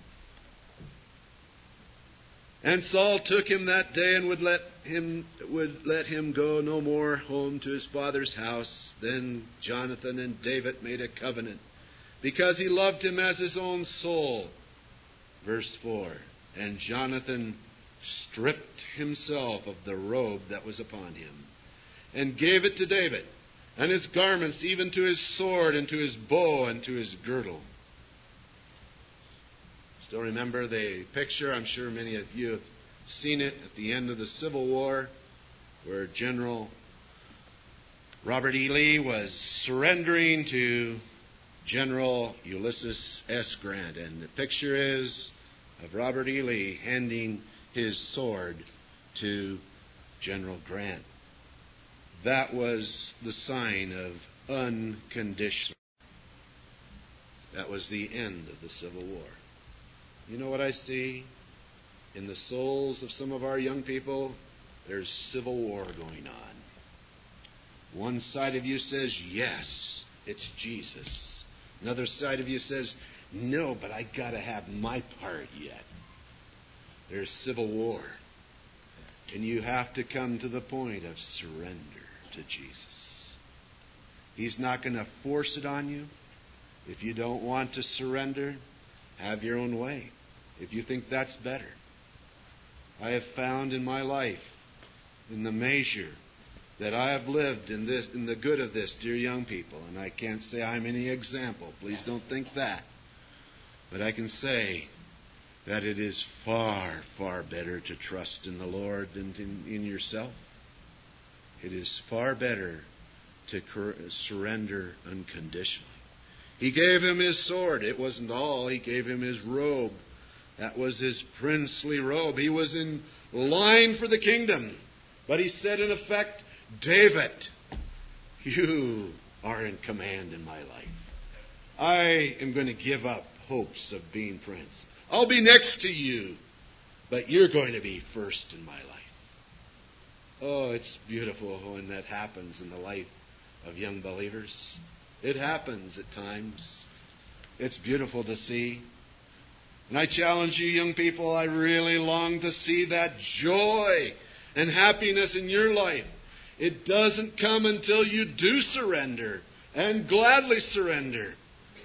And Saul took him that day and would let him would let him go no more home to his father's house. Then Jonathan and David made a covenant, because he loved him as his own soul. Verse four. And Jonathan stripped himself of the robe that was upon him, and gave it to David, and his garments, even to his sword, and to his bow, and to his girdle. Still remember the picture? I'm sure many of you have seen it at the end of the Civil War, where General Robert E. Lee was surrendering to General Ulysses S. Grant. And the picture is of Robert E. Lee handing his sword to General Grant. That was the sign of unconditional. That was the end of the Civil War. You know what I see? In the souls of some of our young people, there's civil war going on. One side of you says, yes, it's Jesus. Another side of you says, no, but I got to have my part yet. There's civil war. And you have to come to the point of surrender to Jesus. He's not going to force it on you. If you don't want to surrender, have your own way. If you think that's better. I have found in my life, in the measure that I have lived in this, in the good of this, dear young people, and I can't say I'm any example. Please don't think that. But I can say that it is far, far better to trust in the Lord than in, in yourself. It is far better to surrender unconditionally. He gave him his sword. It wasn't all. He gave him his robe. That was his princely robe. He was in line for the kingdom. But he said, in effect, David, you are in command in my life. I am going to give up hopes of being prince. I'll be next to you, but you're going to be first in my life. Oh, it's beautiful when that happens in the life of young believers. It happens at times. It's beautiful to see. And I challenge you, young people, I really long to see that joy and happiness in your life. It doesn't come until you do surrender and gladly surrender.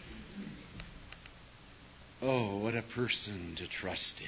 Oh, what a person to trust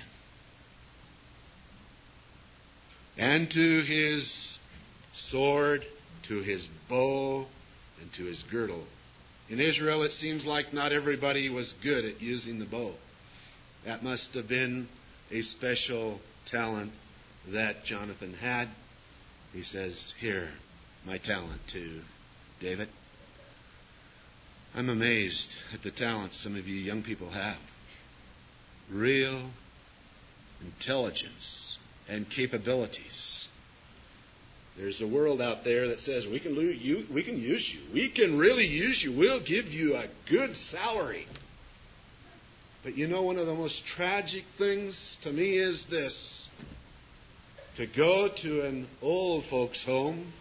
in. And to his sword, to his bow, and to his girdle. In Israel, it seems like not everybody was good at using the bow. That must have been a special talent that Jonathan had. He says, here, my talent to David. I'm amazed at the talents some of you young people have. Real intelligence and capabilities. There's a world out there that says, we can, lose you, we can use you. We can really use you. We'll give you a good salary. But you know, one of the most tragic things to me is this. To go to an old folks' home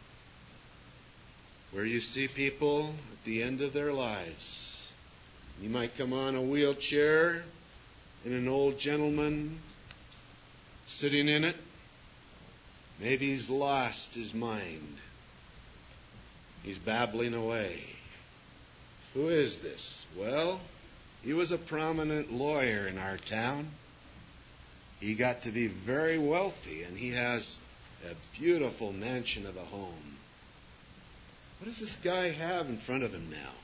where you see people at the end of their lives. You might come on a wheelchair and an old gentleman sitting in it. Maybe he's lost his mind. He's babbling away. Who is this? Well, he was a prominent lawyer in our town. He got to be very wealthy, and he has a beautiful mansion of a home. What does this guy have in front of him now?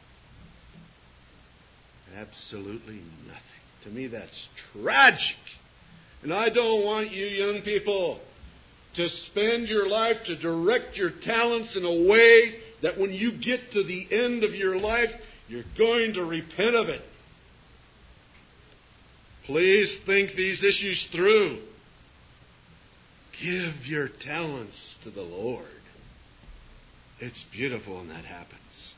Absolutely nothing. To me, that's tragic. And I don't want you young people to spend your life to direct your talents in a way that when you get to the end of your life, you're going to repent of it. Please think these issues through. Give your talents to the Lord. It's beautiful when that happens.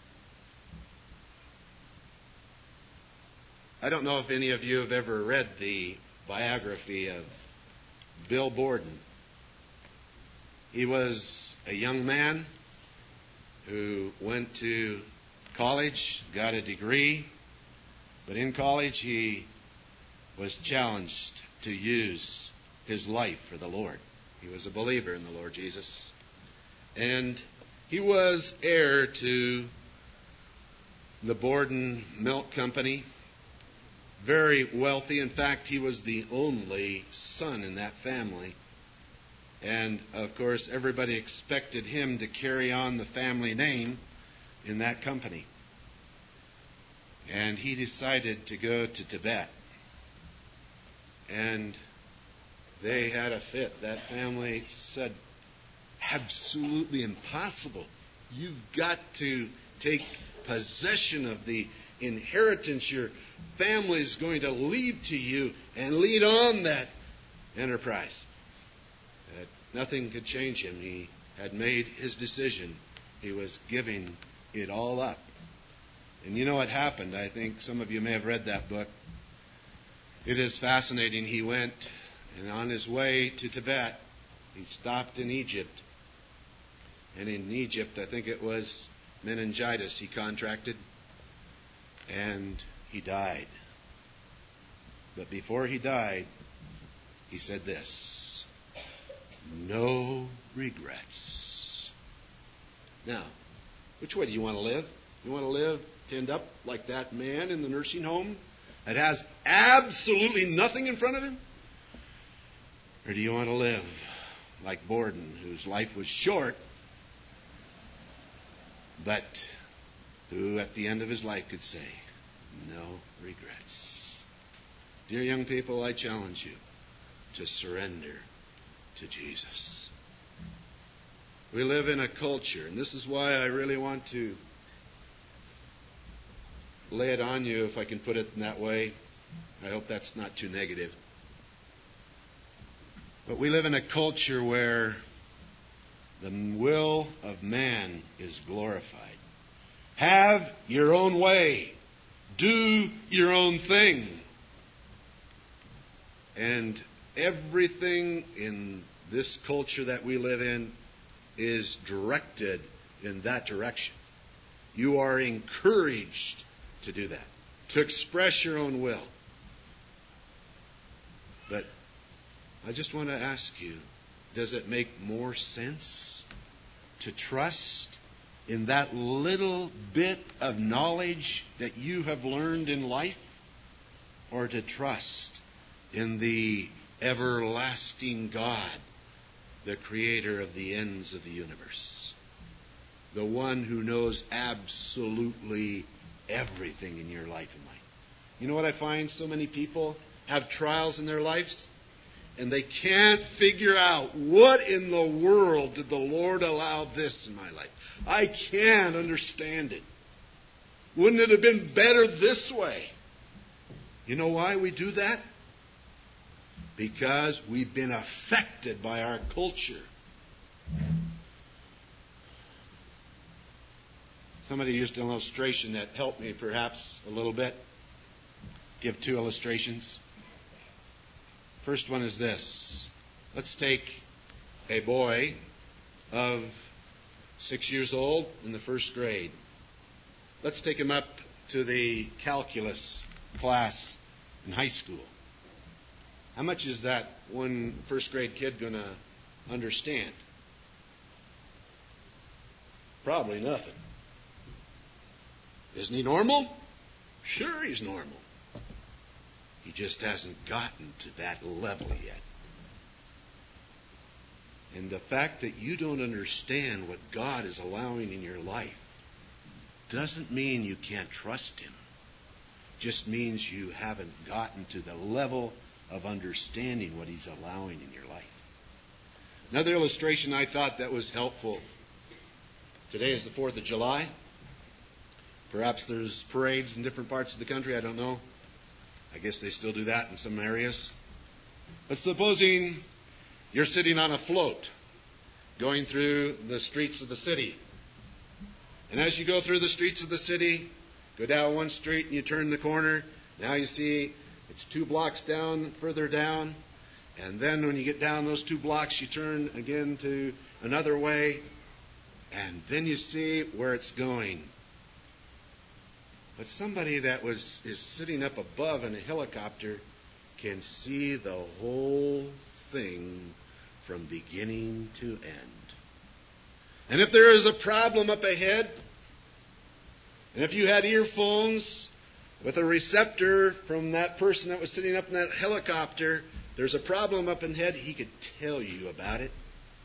I don't know if any of you have ever read the biography of Bill Borden. He was a young man who went to college, got a degree, but in college he was challenged to use his life for the Lord. He was a believer in the Lord Jesus. And he was heir to the Borden Milk Company. Very wealthy. In fact, he was the only son in that family. And, of course, everybody expected him to carry on the family name in that company. And he decided to go to Tibet. And they had a fit. That family said, absolutely impossible. You've got to take possession of the inheritance your family is going to leave to you and lead on that enterprise. That nothing could change him. He had made his decision. He was giving it all up. And you know what happened? I think some of you may have read that book. It is fascinating. He went, and on his way to Tibet, he stopped in Egypt. And in Egypt, I think it was meningitis he contracted, and he died. But before he died, he said this: no regrets. Now, which way do you want to live? You want to live to end up like that man in the nursing home that has absolutely nothing in front of him? Or do you want to live like Borden, whose life was short, but who at the end of his life could say, no regrets? Dear young people, I challenge you to surrender to Jesus. We live in a culture, and this is why I really want to lay it on you, if I can put it in that way. I hope that's not too negative. But we live in a culture where the will of man is glorified. Have your own way. Do your own thing. And everything in this culture that we live in is directed in that direction. You are encouraged to do that, to express your own will. But I just want to ask you, does it make more sense to trust in that little bit of knowledge that you have learned in life, or to trust in the everlasting God, the creator of the ends of the universe, the one who knows absolutely everything in your life and mine? You know what I find? So many people have trials in their lives, and they can't figure out, what in the world did the Lord allow this in my life? I can't understand it. Wouldn't it have been better this way? You know why we do that? Because we've been affected by our culture. Somebody used an illustration that helped me perhaps a little bit. Give two illustrations. First one is this. Let's take a boy of six years old in the first grade. Let's take him up to the calculus class in high school. How much is that one first grade kid going to understand? Probably nothing. Isn't he normal? Sure, he's normal. He just hasn't gotten to that level yet. And the fact that you don't understand what God is allowing in your life doesn't mean you can't trust Him. Just means you haven't gotten to the level of understanding what He's allowing in your life. Another illustration I thought that was helpful. Today is the fourth of July. Perhaps there's parades in different parts of the country. I don't know. I guess they still do that in some areas. But supposing you're sitting on a float going through the streets of the city. And as you go through the streets of the city, go down one street and you turn the corner. Now you see it's two blocks down, further down. And then when you get down those two blocks, you turn again to another way. And then you see where it's going. But somebody that was is sitting up above in a helicopter can see the whole thing from beginning to end. And if there is a problem up ahead, and if you had earphones with a receptor from that person that was sitting up in that helicopter, there's a problem up ahead, he could tell you about it.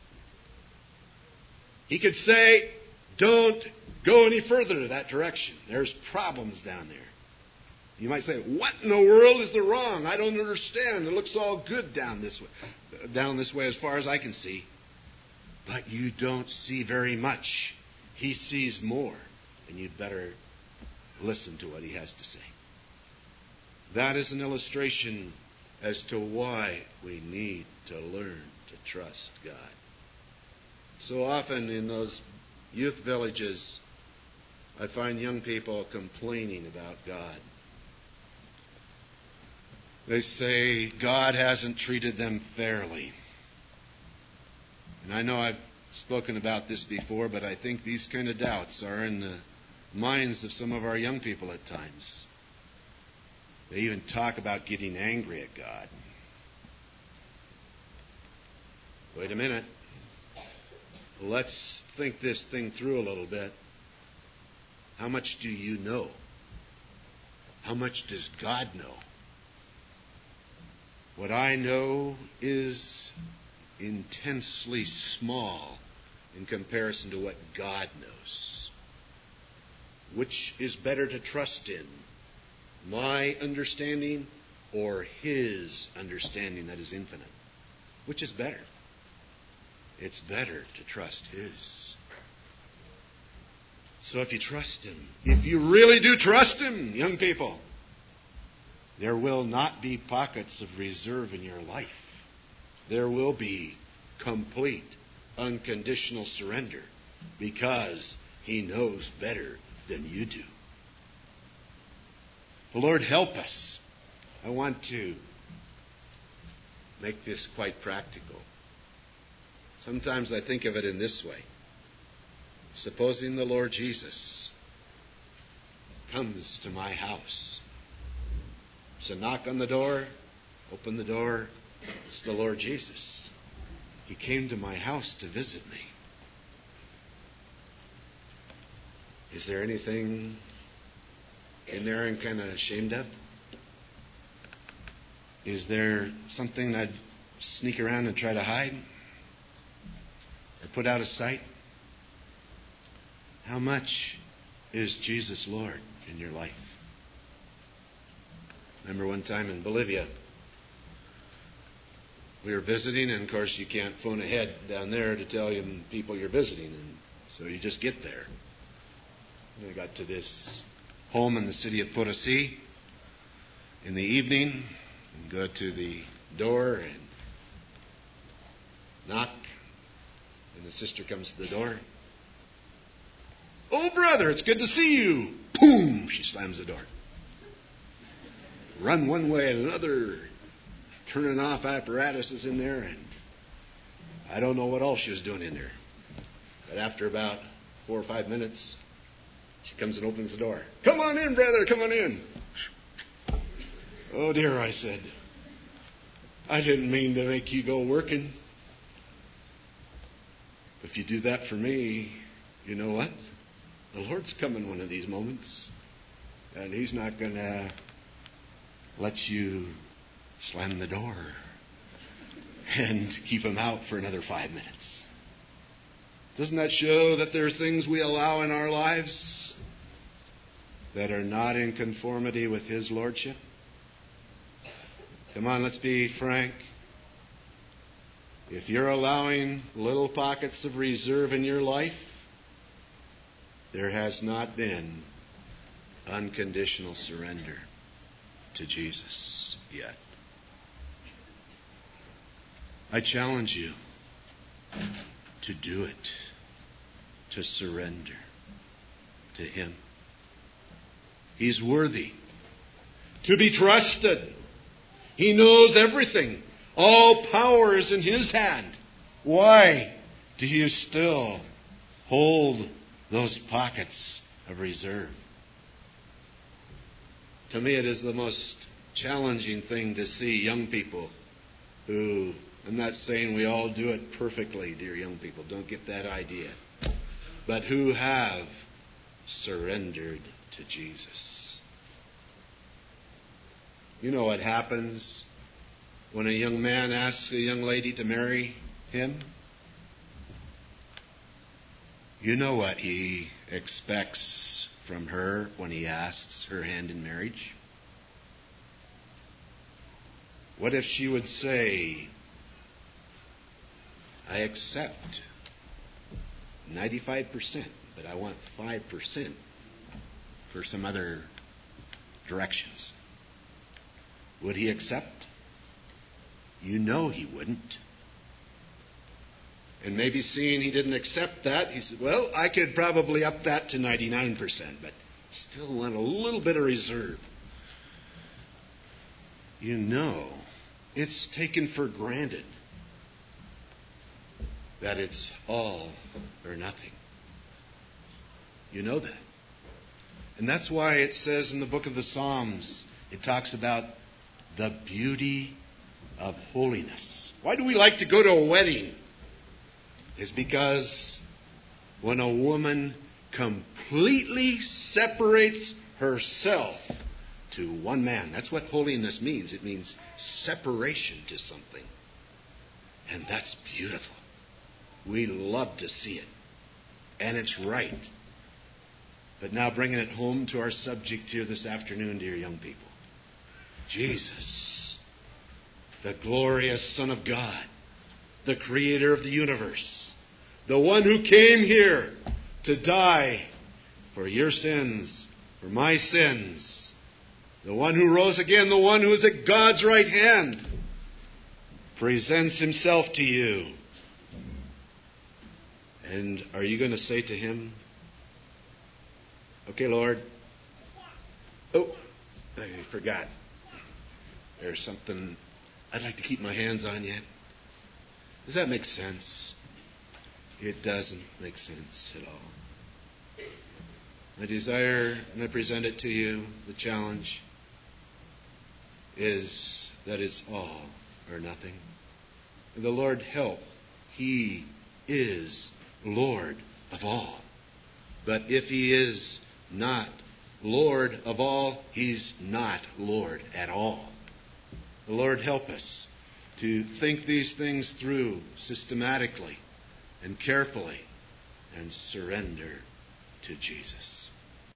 He could say, don't go any further to that direction. There's problems down there. You might say, what in the world is the wrong? I don't understand. It looks all good down this way, down this way as far as I can see. But you don't see very much. He sees more. And you'd better listen to what he has to say. That is an illustration as to why we need to learn to trust God. So often in those youth villages, I find young people complaining about God. They say God hasn't treated them fairly. And I know I've spoken about this before, but I think these kind of doubts are in the minds of some of our young people at times. They even talk about getting angry at God. Wait a minute. Let's think this thing through a little bit. How much do you know? How much does God know? What I know is intensely small in comparison to what God knows. Which is better to trust in? My understanding or His understanding that is infinite? Which is better? it's better to trust His. So if you trust Him, if you really do trust Him, young people, there will not be pockets of reserve in your life. There will be complete, unconditional surrender because He knows better than you do. The Lord help us. I want to make this quite practical. Sometimes I think of it in this way. Supposing the Lord Jesus comes to my house. It's a knock on the door. Open the door. It's the Lord Jesus. He came to my house to visit me. Is there anything in there I'm kind of ashamed of? Is there something I'd sneak around and try to hide? Or put out of sight? How much is Jesus Lord in your life? Remember one time in Bolivia, we were visiting, and of course you can't phone ahead down there to tell you people you're visiting, and so you just get there. And we got to this home in the city of Potosí in the evening, and go to the door and knock, and the sister comes to the door. "Oh, brother, it's good to see you." Boom! She slams the door. Run one way and another, turning off apparatuses in there, and I don't know what all she was doing in there. But after about four or five minutes, she comes and opens the door. "Come on in, brother, come on in." "Oh, dear," I said. "I didn't mean to make you go working. If you do that for me, you know what? The Lord's coming one of these moments, and He's not going to let you slam the door and keep Him out for another five minutes. Doesn't that show that there are things we allow in our lives that are not in conformity with His Lordship? Come on, let's be frank. If you're allowing little pockets of reserve in your life, there has not been unconditional surrender to Jesus yet. I challenge you to do it, to surrender to Him. He's worthy to be trusted. He knows everything. All power is in His hand. Why do you still hold those pockets of reserve? To me, it is the most challenging thing to see young people who, I'm not saying we all do it perfectly, dear young people, don't get that idea, but who have surrendered to Jesus. You know what happens when a young man asks a young lady to marry him? You know what he expects from her when he asks her hand in marriage? What if she would say, "I accept ninety-five percent, but I want five percent for some other directions"? Would he accept? You know he wouldn't. And maybe seeing he didn't accept that, he said, "Well, I could probably up that to ninety-nine percent, but still want a little bit of reserve." You know, it's taken for granted that it's all or nothing. You know that. And that's why it says in the book of the Psalms, it talks about the beauty of holiness. Why do we like to go to a wedding? Is because when a woman completely separates herself to one man. That's what holiness means. It means separation to something. And that's beautiful. We love to see it. And it's right. But now bringing it home to our subject here this afternoon, dear young people. Jesus, the glorious Son of God, the creator of the universe, the one who came here to die for your sins, for my sins, the one who rose again, the one who is at God's right hand, presents himself to you. And are you going to say to him, okay, Lord, oh, I forgot. There's something I'd like to keep my hands on yet. Does that make sense? It doesn't make sense at all. My desire, and I present it to you, the challenge, is that it's all or nothing. And the Lord help. He is Lord of all. But if He is not Lord of all, He's not Lord at all. The Lord help us to think these things through systematically and carefully and surrender to Jesus.